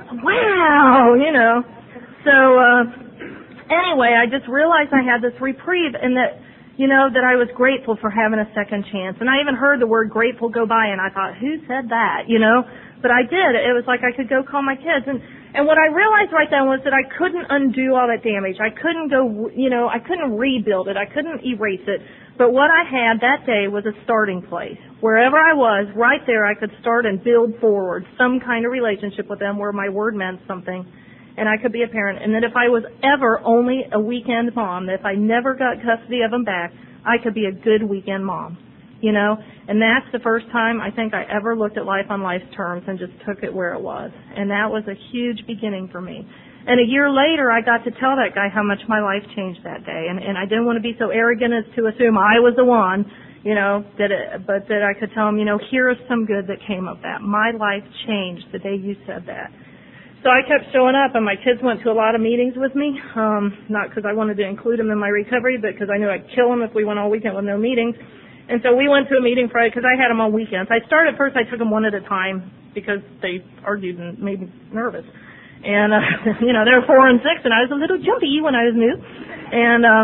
Wow, you know. So, uh, Anyway, I just realized I had this reprieve, and that, you know, that I was grateful for having a second chance. And I even heard the word grateful go by, and I thought, who said that, you know? But I did. It was like I could go call my kids. And, and what I realized right then was that I couldn't undo all that damage. I couldn't go, you know, I couldn't rebuild it. I couldn't erase it. But what I had that day was a starting place. Wherever I was, right there, I could start and build forward some kind of relationship with them where my word meant something. And I could be a parent, and that if I was ever only a weekend mom, that if I never got custody of them back, I could be a good weekend mom, you know? And that's the first time I think I ever looked at life on life's terms and just took it where it was. And that was a huge beginning for me. And a year later, I got to tell that guy how much my life changed that day. And, and I didn't want to be so arrogant as to assume I was the one, you know, that it, but that I could tell him, you know, here is some good that came of that. My life changed the day you said that. So I kept showing up, and my kids went to a lot of meetings with me, um, not because I wanted to include them in my recovery, but because I knew I'd kill them if we went all weekend with no meetings. And so we went to a meeting Friday because I had them on weekends. I started first, I took them one at a time because they argued and made me nervous. And, uh, you know, they were four and six, and I was a little jumpy when I was new. And, um,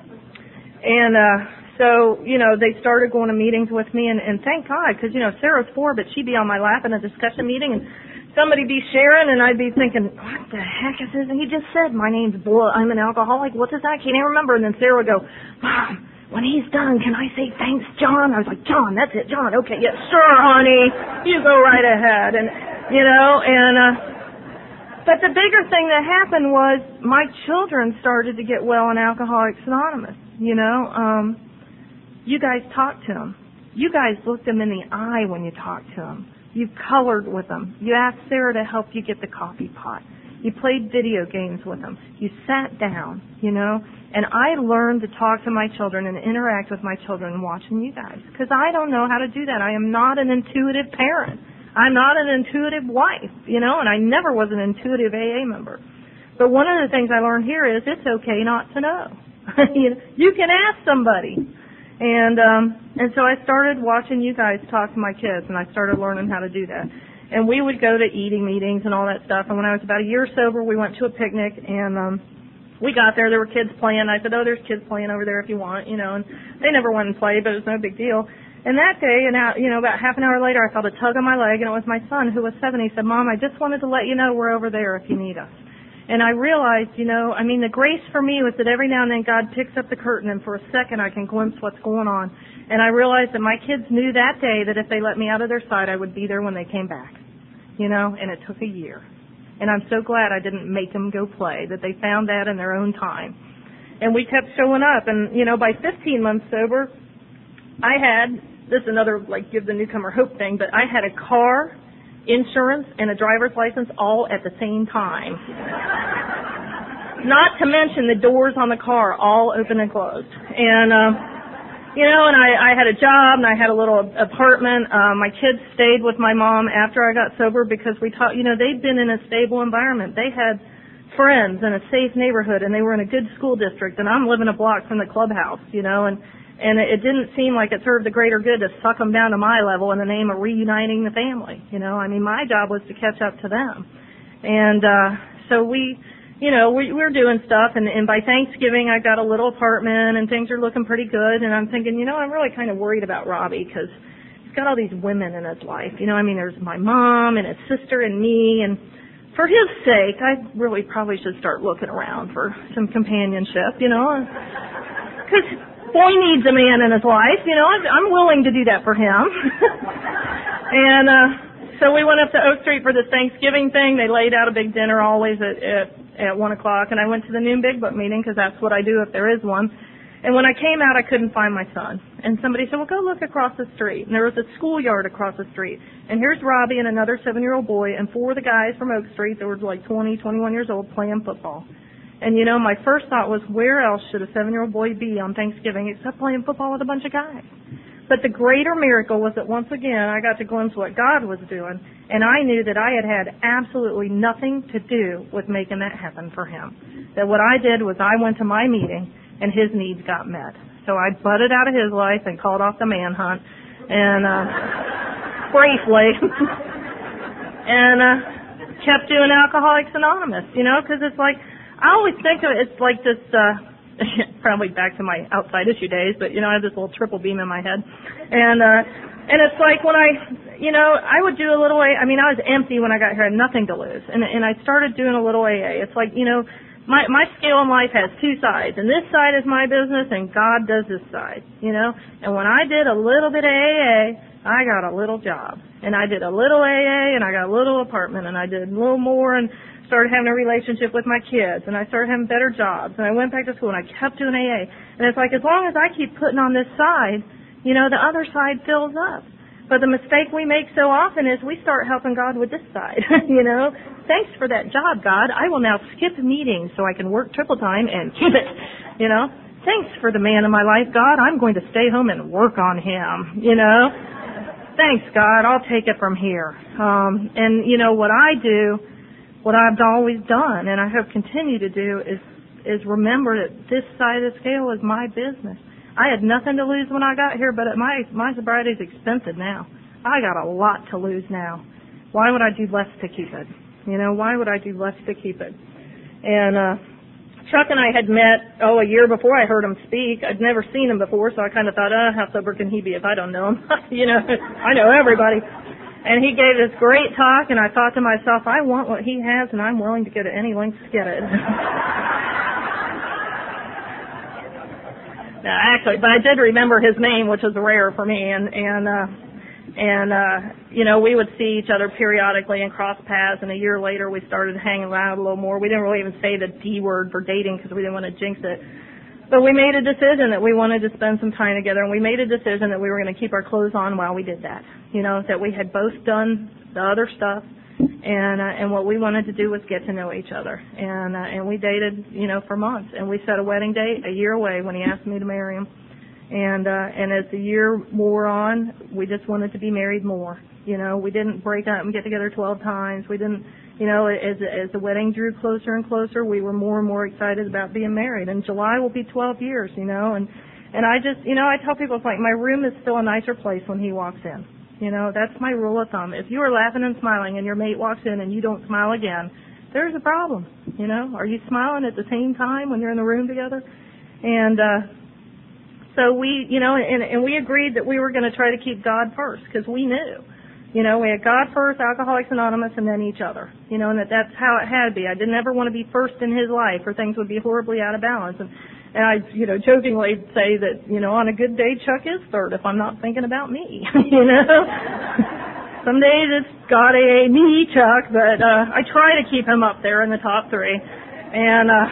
and, uh, so, you know, they started going to meetings with me, and, and thank God, because, you know, Sarah's four, but she'd be on my lap in a discussion meeting, and somebody be sharing, and I'd be thinking, what the heck is this? And he just said, my name's Boy, I'm an alcoholic. What is that? I can't even remember. And then Sarah would go, Mom, when he's done, can I say thanks, John? I was like, John, that's it, John. Okay, yeah, sure, honey. You go right ahead. And, you know, and, uh, but the bigger thing that happened was my children started to get well in Alcoholics Anonymous, you know. Um, you guys talked to them. You guys looked them in the eye when you talked to them. You colored with them. You asked Sarah to help you get the coffee pot. You played video games with them. You sat down, you know. And I learned to talk to my children and interact with my children watching you guys. Because I don't know how to do that. I am not an intuitive parent. I'm not an intuitive wife, you know, and I never was an intuitive A A member. But one of the things I learned here is it's okay not to know. you, you can ask somebody. And um and so I started watching you guys talk to my kids, and I started learning how to do that. And we would go to eating meetings and all that stuff. And when I was about a year sober, we went to a picnic, and um we got there. There were kids playing. I said, oh, there's kids playing over there if you want, you know. And they never went and played, but it was no big deal. And that day, and out, you know, about half an hour later, I felt a tug on my leg, and it was my son who was seven. He said, Mom, I just wanted to let you know we're over there if you need us. And I realized, you know, I mean, the grace for me was that every now and then God picks up the curtain, and for a second I can glimpse what's going on. And I realized that my kids knew that day that if they let me out of their sight, I would be there when they came back. You know, and it took a year. And I'm so glad I didn't make them go play, that they found that in their own time. And we kept showing up. And, you know, by fifteen months sober, I had, this is another, like, give the newcomer hope thing, but I had a car, insurance, and a driver's license all at the same time. Not to mention the doors on the car all open and closed. And, um, you know, and I, I had a job, and I had a little apartment. Um, my kids stayed with my mom after I got sober because we taught, you know, they'd been in a stable environment. They had friends in a safe neighborhood, and they were in a good school district, and I'm living a block from the clubhouse, you know, and And it, it didn't seem like it served the greater good to suck them down to my level in the name of reuniting the family. You know, I mean, my job was to catch up to them. And uh, so we, you know, we, we were doing stuff, and, and by Thanksgiving I got a little apartment, and things are looking pretty good. And I'm thinking, you know, I'm really kind of worried about Robbie because he's got all these women in his life. You know, I mean, there's my mom and his sister and me, and for his sake, I really probably should start looking around for some companionship, you know, because boy needs a man in his life, you know. I'm, I'm willing to do that for him. And uh, so we went up to Oak Street for this Thanksgiving thing. They laid out a big dinner always at at, at one o'clock, and I went to the noon Big Book meeting because that's what I do if there is one. And when I came out, I couldn't find my son. And somebody said, well, go look across the street. And there was a schoolyard across the street. And here's Robbie and another seven-year-old boy and four of the guys from Oak Street that were like twenty, twenty-one years old playing football. And, you know, my first thought was, where else should a seven-year-old boy be on Thanksgiving except playing football with a bunch of guys? But the greater miracle was that once again I got to glimpse what God was doing, and I knew that I had had absolutely nothing to do with making that happen for him. That what I did was I went to my meeting, and his needs got met. So I butted out of his life and called off the manhunt, and uh, briefly, and uh, kept doing Alcoholics Anonymous, you know, because it's like, I always think of it, it's like this, uh, probably back to my outside issue days, but, you know, I have this little triple beam in my head. And, uh, and it's like when I, you know, I would do a little, A- I mean, I was empty when I got here. I had nothing to lose. And, and I started doing a little A A. It's like, you know, my, my scale in life has two sides. And this side is my business and God does this side, you know. And when I did a little bit of A A, I got a little job. And I did a little A A and I got a little apartment and I did a little more and started having a relationship with my kids, and I started having better jobs, and I went back to school, and I kept doing A A. And it's like, as long as I keep putting on this side, you know, the other side fills up. But the mistake we make so often is we start helping God with this side, you know. Thanks for that job, God. I will now skip meetings so I can work triple time and keep it, you know. Thanks for the man in my life, God. I'm going to stay home and work on him, you know. Thanks, God. I'll take it from here. Um, and, you know, what I do, what I've always done, and I hope continue to do, is is remember that this side of the scale is my business. I had nothing to lose when I got here, but my my sobriety is expensive now. I got a lot to lose now. Why would I do less to keep it? You know, why would I do less to keep it? And uh, Chuck and I had met, oh, a year before I heard him speak. I'd never seen him before, so I kind of thought, oh, how sober can he be if I don't know him? You know, I know everybody. And he gave this great talk, and I thought to myself, I want what he has, and I'm willing to go to any lengths to get it. No, actually, but I did remember his name, which was rare for me, and and uh, and uh, you know, we would see each other periodically and cross paths. And a year later, we started hanging around a little more. We didn't really even say the D word for dating because we didn't want to jinx it. But we made a decision that we wanted to spend some time together, and we made a decision that we were going to keep our clothes on while we did that. You know, that we had both done the other stuff, and uh, and what we wanted to do was get to know each other. And uh, and we dated, you know, for months, and we set a wedding date a year away when he asked me to marry him. And uh, and as the year wore on, we just wanted to be married more. You know, we didn't break up and get together twelve times. We didn't. You know, as as the wedding drew closer and closer, we were more and more excited about being married. And July will be twelve years, you know. And and I just, you know, I tell people, it's like my room is still a nicer place when he walks in. You know, that's my rule of thumb. If you are laughing and smiling and your mate walks in and you don't smile again, there's a problem. You know, are you smiling at the same time when you're in the room together? And uh, so we, you know, and, and we agreed that we were going to try to keep God first because we knew. You know, we had God first, Alcoholics Anonymous, and then each other. You know, and that that's how it had to be. I didn't ever want to be first in his life or things would be horribly out of balance. And, and I, you know, jokingly say that, you know, on a good day, Chuck is third if I'm not thinking about me, you know. Some days it's God, A A, me, Chuck, but uh, I try to keep him up there in the top three. And, uh,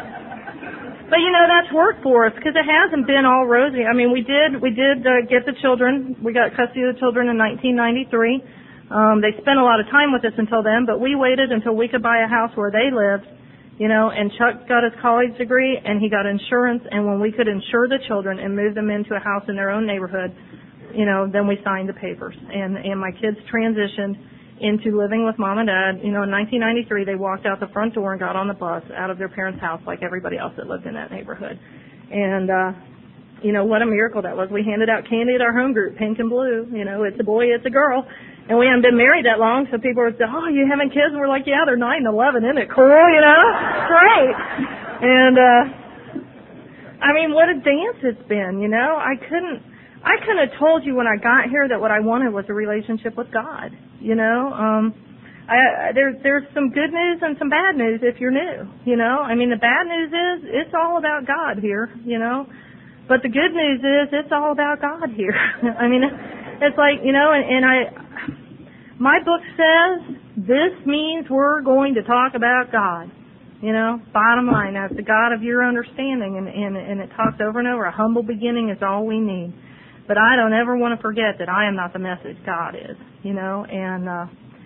but, you know, that's worked for us because it hasn't been all rosy. I mean, we did we did uh, get the children. We got custody of the children in nineteen ninety-three. Um, they spent a lot of time with us until then, but we waited until we could buy a house where they lived, you know, and Chuck got his college degree and he got insurance. And when we could insure the children and move them into a house in their own neighborhood, you know, then we signed the papers. And, and my kids transitioned into living with mom and dad. You know, in nineteen ninety-three, they walked out the front door and got on the bus out of their parents' house like everybody else that lived in that neighborhood. And uh, you know, what a miracle that was. We handed out candy at our home group, pink and blue. You know, it's a boy, it's a girl. And we haven't been married that long, so people were saying, oh, you having kids? And we're like, yeah, they're nine and eleven. Isn't it cool, you know? Great. And, uh, I mean, what a dance it's been, you know? I couldn't, I couldn't have told you when I got here that what I wanted was a relationship with God, you know? Um, I, I, there, there's some good news and some bad news if you're new, you know. I mean, the bad news is it's all about God here, you know. But the good news is it's all about God here. I mean, it's like, you know, and, and I, my book says this means we're going to talk about God, you know. Bottom line, that's the God of your understanding, and, and, and it talks over and over, a humble beginning is all we need. But I don't ever want to forget that I am not the message God is, you know, and, uh,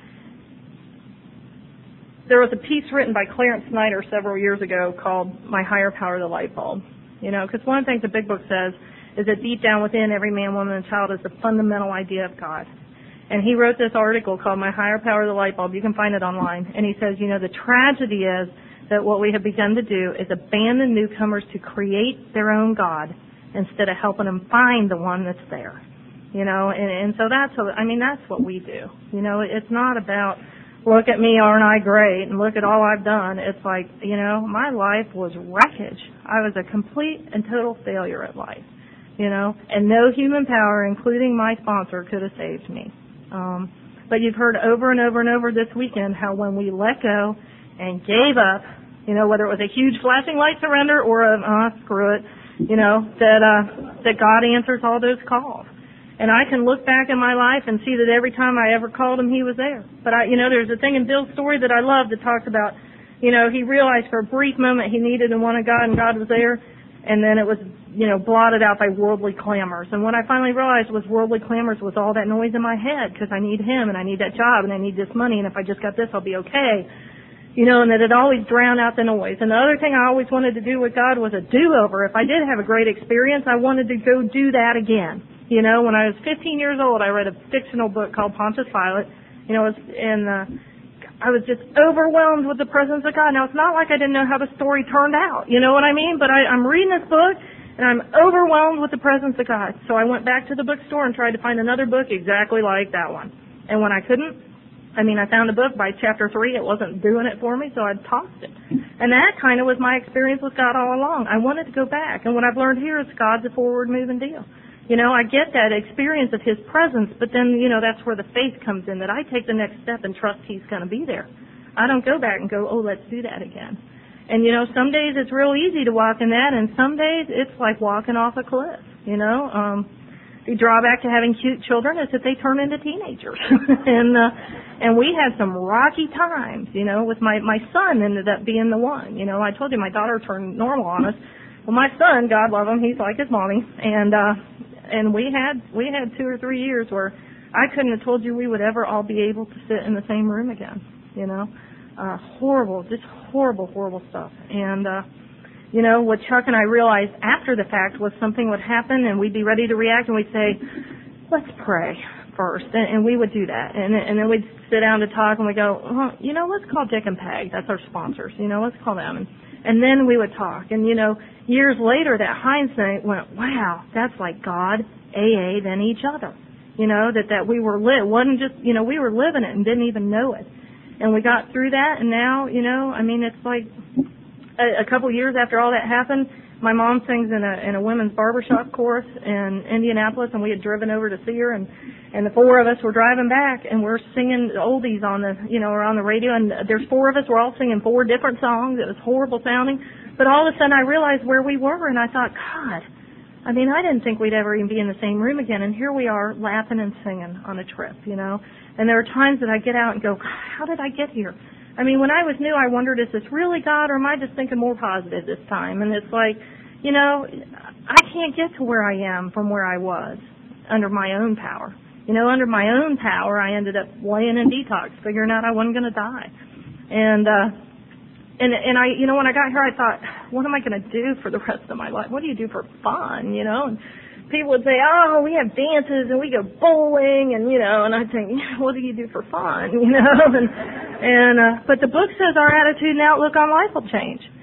there was a piece written by Clarence Snyder several years ago called My Higher Power, the Light Bulb. You know, because one of the things the Big Book says is that deep down within every man, woman, and child is the fundamental idea of God. And he wrote this article called My Higher Power, the Light Bulb. You can find it online. And he says, you know, the tragedy is that what we have begun to do is abandon newcomers to create their own God instead of helping them find the one that's there. You know, and, and so that's, what, I mean, that's what we do. You know, it's not about, look at me, aren't I great, and look at all I've done. It's like, you know, my life was wreckage. I was a complete and total failure at life, you know, and no human power, including my sponsor, could have saved me. Um, but you've heard over and over and over this weekend how when we let go and gave up, you know, whether it was a huge flashing light surrender or a, uh, screw it, you know, that, uh, that God answers all those calls. And I can look back in my life and see that every time I ever called him, he was there. But I, you know, there's a thing in Bill's story that I love that talks about, you know, he realized for a brief moment he needed and wanted God, and God was there, and then it was, you know, blotted out by worldly clamors. And what I finally realized was worldly clamors was all that noise in my head, because I need him, and I need that job, and I need this money, and if I just got this, I'll be okay. You know, and that it always drowned out the noise. And the other thing I always wanted to do with God was a do-over. If I did have a great experience, I wanted to go do that again. You know, when I was fifteen years old, I read a fictional book called Pontius Pilate. You know, it was, and uh, I was just overwhelmed with the presence of God. Now, it's not like I didn't know how the story turned out. You know what I mean? But I, I'm reading this book, and I'm overwhelmed with the presence of God. So I went back to the bookstore and tried to find another book exactly like that one. And when I couldn't, I mean, I found a book by chapter three. It wasn't doing it for me, so I tossed it. And that kind of was my experience with God all along. I wanted to go back. And what I've learned here is God's a forward-moving deal. You know, I get that experience of his presence, but then, you know, that's where the faith comes in, that I take the next step and trust he's going to be there. I don't go back and go, oh, let's do that again. And, you know, some days it's real easy to walk in that, and some days it's like walking off a cliff, you know. Um, the drawback to having cute children is that they turn into teenagers. and uh, and we had some rocky times, you know, with my, my son ended up being the one. You know, I told you my daughter turned normal on us. Well, my son, God love him, he's like his mommy, and uh, and we had we had two or three years where I couldn't have told you we would ever all be able to sit in the same room again. You know, uh, horrible, just horrible, horrible stuff. And uh, you know, what Chuck and I realized after the fact was something would happen, and we'd be ready to react, and we'd say, "Let's pray first," and, and we would do that, and and then we'd sit down to talk, and we go, well, you know, let's call Dick and Peg. That's our sponsors. You know, let's call them. And, And then we would talk. And, you know, years later, that hindsight went, wow, that's like God, A A, then each other. You know, that, that we were lit. It wasn't just, you know, we were living it and didn't even know it. And we got through that, and now, you know, I mean, it's like a, a couple years after all that happened, my mom sings in a in a women's barbershop chorus in Indianapolis, and we had driven over to see her, and and the four of us were driving back, and we're singing oldies on the you know or on the radio, and there's four of us. We're all singing four different songs. It was horrible sounding, but all of a sudden I realized where we were, and I thought, God, I mean, I didn't think we'd ever even be in the same room again, and here we are laughing and singing on a trip, you know. And there are times that I get out and go, how did I get here? I mean, when I was new, I wondered, is this really God, or am I just thinking more positive this time? And it's like, you know, I can't get to where I am from where I was under my own power. You know, under my own power, I ended up laying in detox, figuring out I wasn't going to die. And, uh, and, and I, you know, when I got here, I thought, what am I going to do for the rest of my life? What do you do for fun, you know? And people would say, oh, we have dances and we go bowling, and, you know, and I think, what do you do for fun, you know? And, and uh, but the book says our attitude and outlook on life will change.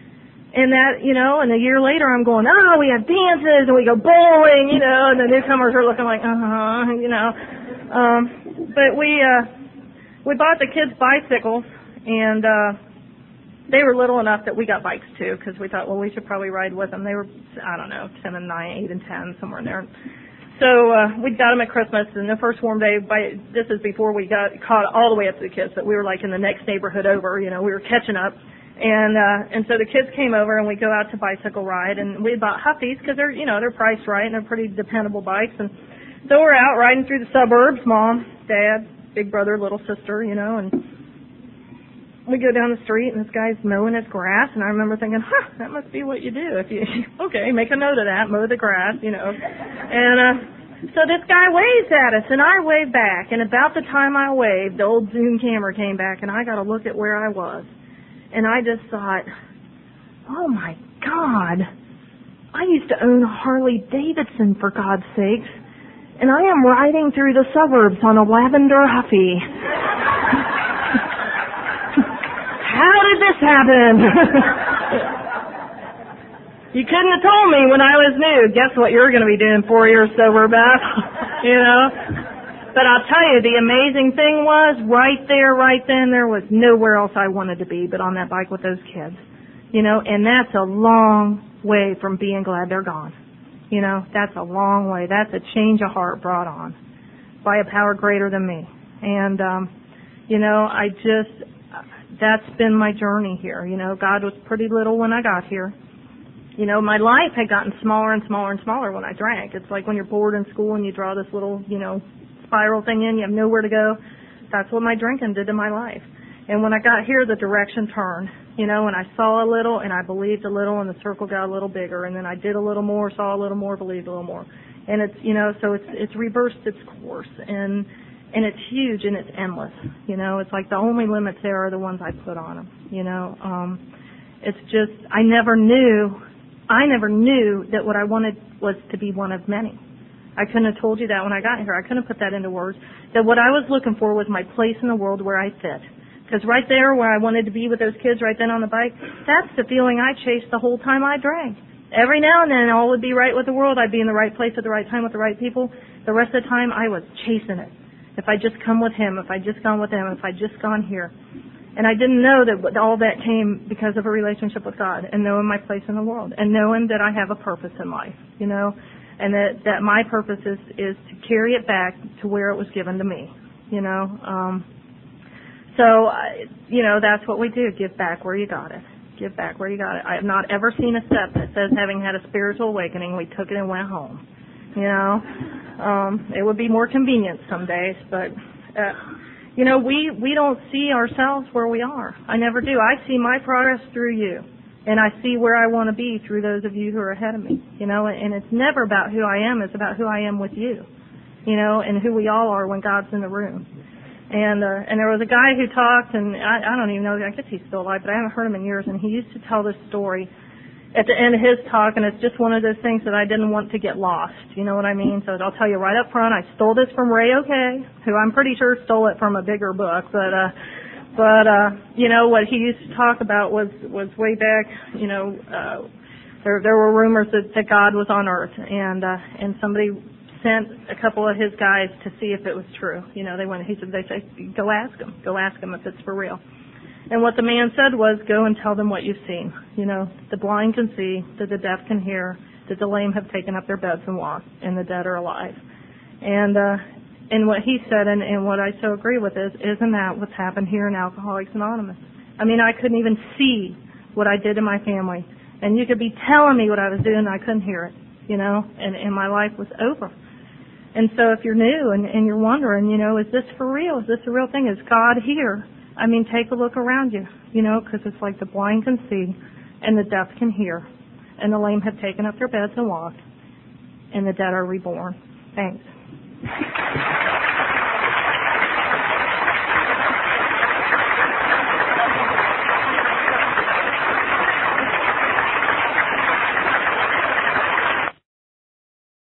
And that, you know, and a year later I'm going, oh, we have dances and we go bowling, you know, and the newcomers are looking like, uh-huh, you know. Um, but we, uh, we bought the kids bicycles, and, uh, they were little enough that we got bikes too, because we thought, well, we should probably ride with them. They were, I don't know, ten and nine, eight and ten, somewhere in there. So, uh, we got them at Christmas, and the first warm day, by, this is before we got caught all the way up to the kids, that we were like in the next neighborhood over, you know, we were catching up. And, uh, and so the kids came over and we go out to bicycle ride, and we bought Huffies because they're, you know, they're priced right and they're pretty dependable bikes. And so we're out riding through the suburbs, mom, dad, big brother, little sister, you know, and we go down the street and this guy's mowing his grass, and I remember thinking, huh, that must be what you do if you, okay, make a note of that, mow the grass, you know. And, uh, so this guy waves at us and I wave back, and about the time I waved, the old Zoom camera came back and I got to look at where I was. And I just thought, oh my God, I used to own a Harley Davidson, for God's sakes, and I am riding through the suburbs on a lavender Huffy. How did this happen? You couldn't have told me when I was new. Guess what you're going to be doing four years sober, Beth? You know? But I'll tell you, the amazing thing was, right there, right then, there was nowhere else I wanted to be but on that bike with those kids. You know, and that's a long way from being glad they're gone. You know, that's a long way. That's a change of heart brought on by a power greater than me. And, um, you know, I just, that's been my journey here. You know, God was pretty little when I got here. You know, my life had gotten smaller and smaller and smaller when I drank. It's like when you're bored in school and you draw this little, you know, spiral thing in, you have nowhere to go. That's what my drinking did to my life. And when I got here, the direction turned, you know, and I saw a little and I believed a little, and the circle got a little bigger, and then I did a little more, saw a little more, believed a little more. And it's, you know, so it's, it's reversed its course, and, and it's huge and it's endless. You know, it's like the only limits there are the ones I put on them, you know. Um, it's just, I never knew, I never knew that what I wanted was to be one of many. I couldn't have told you that when I got here. I couldn't have put that into words. That what I was looking for was my place in the world where I fit. Because right there where I wanted to be with those kids right then on the bike, that's the feeling I chased the whole time I drank. Every now and then all would be right with the world. I'd be in the right place at the right time with the right people. The rest of the time I was chasing it. If I just come with him, if I just gone with him, if I just gone here. And I didn't know that all that came because of a relationship with God and knowing my place in the world and knowing that I have a purpose in life, you know. And that, that my purpose is, is to carry it back to where it was given to me, you know. Um, so, I, you know, that's what we do, give back where you got it. Give back where you got it. I have not ever seen a step that says, having had a spiritual awakening, we took it and went home, you know. Um, it would be more convenient some days, but, uh, you know, we, we don't see ourselves where we are. I never do. I see my progress through you. And I see where I want to be through those of you who are ahead of me, you know, and it's never about who I am, it's about who I am with you, you know, and who we all are when God's in the room. And uh, and there was a guy who talked, and I, I don't even know, I guess he's still alive, but I haven't heard him in years, and he used to tell this story at the end of his talk, and it's just one of those things that I didn't want to get lost, you know what I mean? So I'll tell you right up front, I stole this from Ray O'Kay, who I'm pretty sure stole it from a bigger book, but uh But, uh, you know, what he used to talk about was, was way back, you know, uh, there, there were rumors that, that God was on earth, and, uh, and somebody sent a couple of his guys to see if it was true. You know, they went, he said, they say, go ask him, go ask him if it's for real. And what the man said was, go and tell them what you've seen. You know, the blind can see, that the deaf can hear, that the lame have taken up their beds and walked, and the dead are alive. And, uh, And what he said, and, and what I so agree with is, isn't that what's happened here in Alcoholics Anonymous? I mean, I couldn't even see what I did to my family. And you could be telling me what I was doing, and I couldn't hear it, you know, and, and my life was over. And so if you're new and, and you're wondering, you know, is this for real? Is this a real thing? Is God here? I mean, take a look around you, you know, because it's like the blind can see and the deaf can hear, and the lame have taken up their beds and walked, and the dead are reborn. Thanks.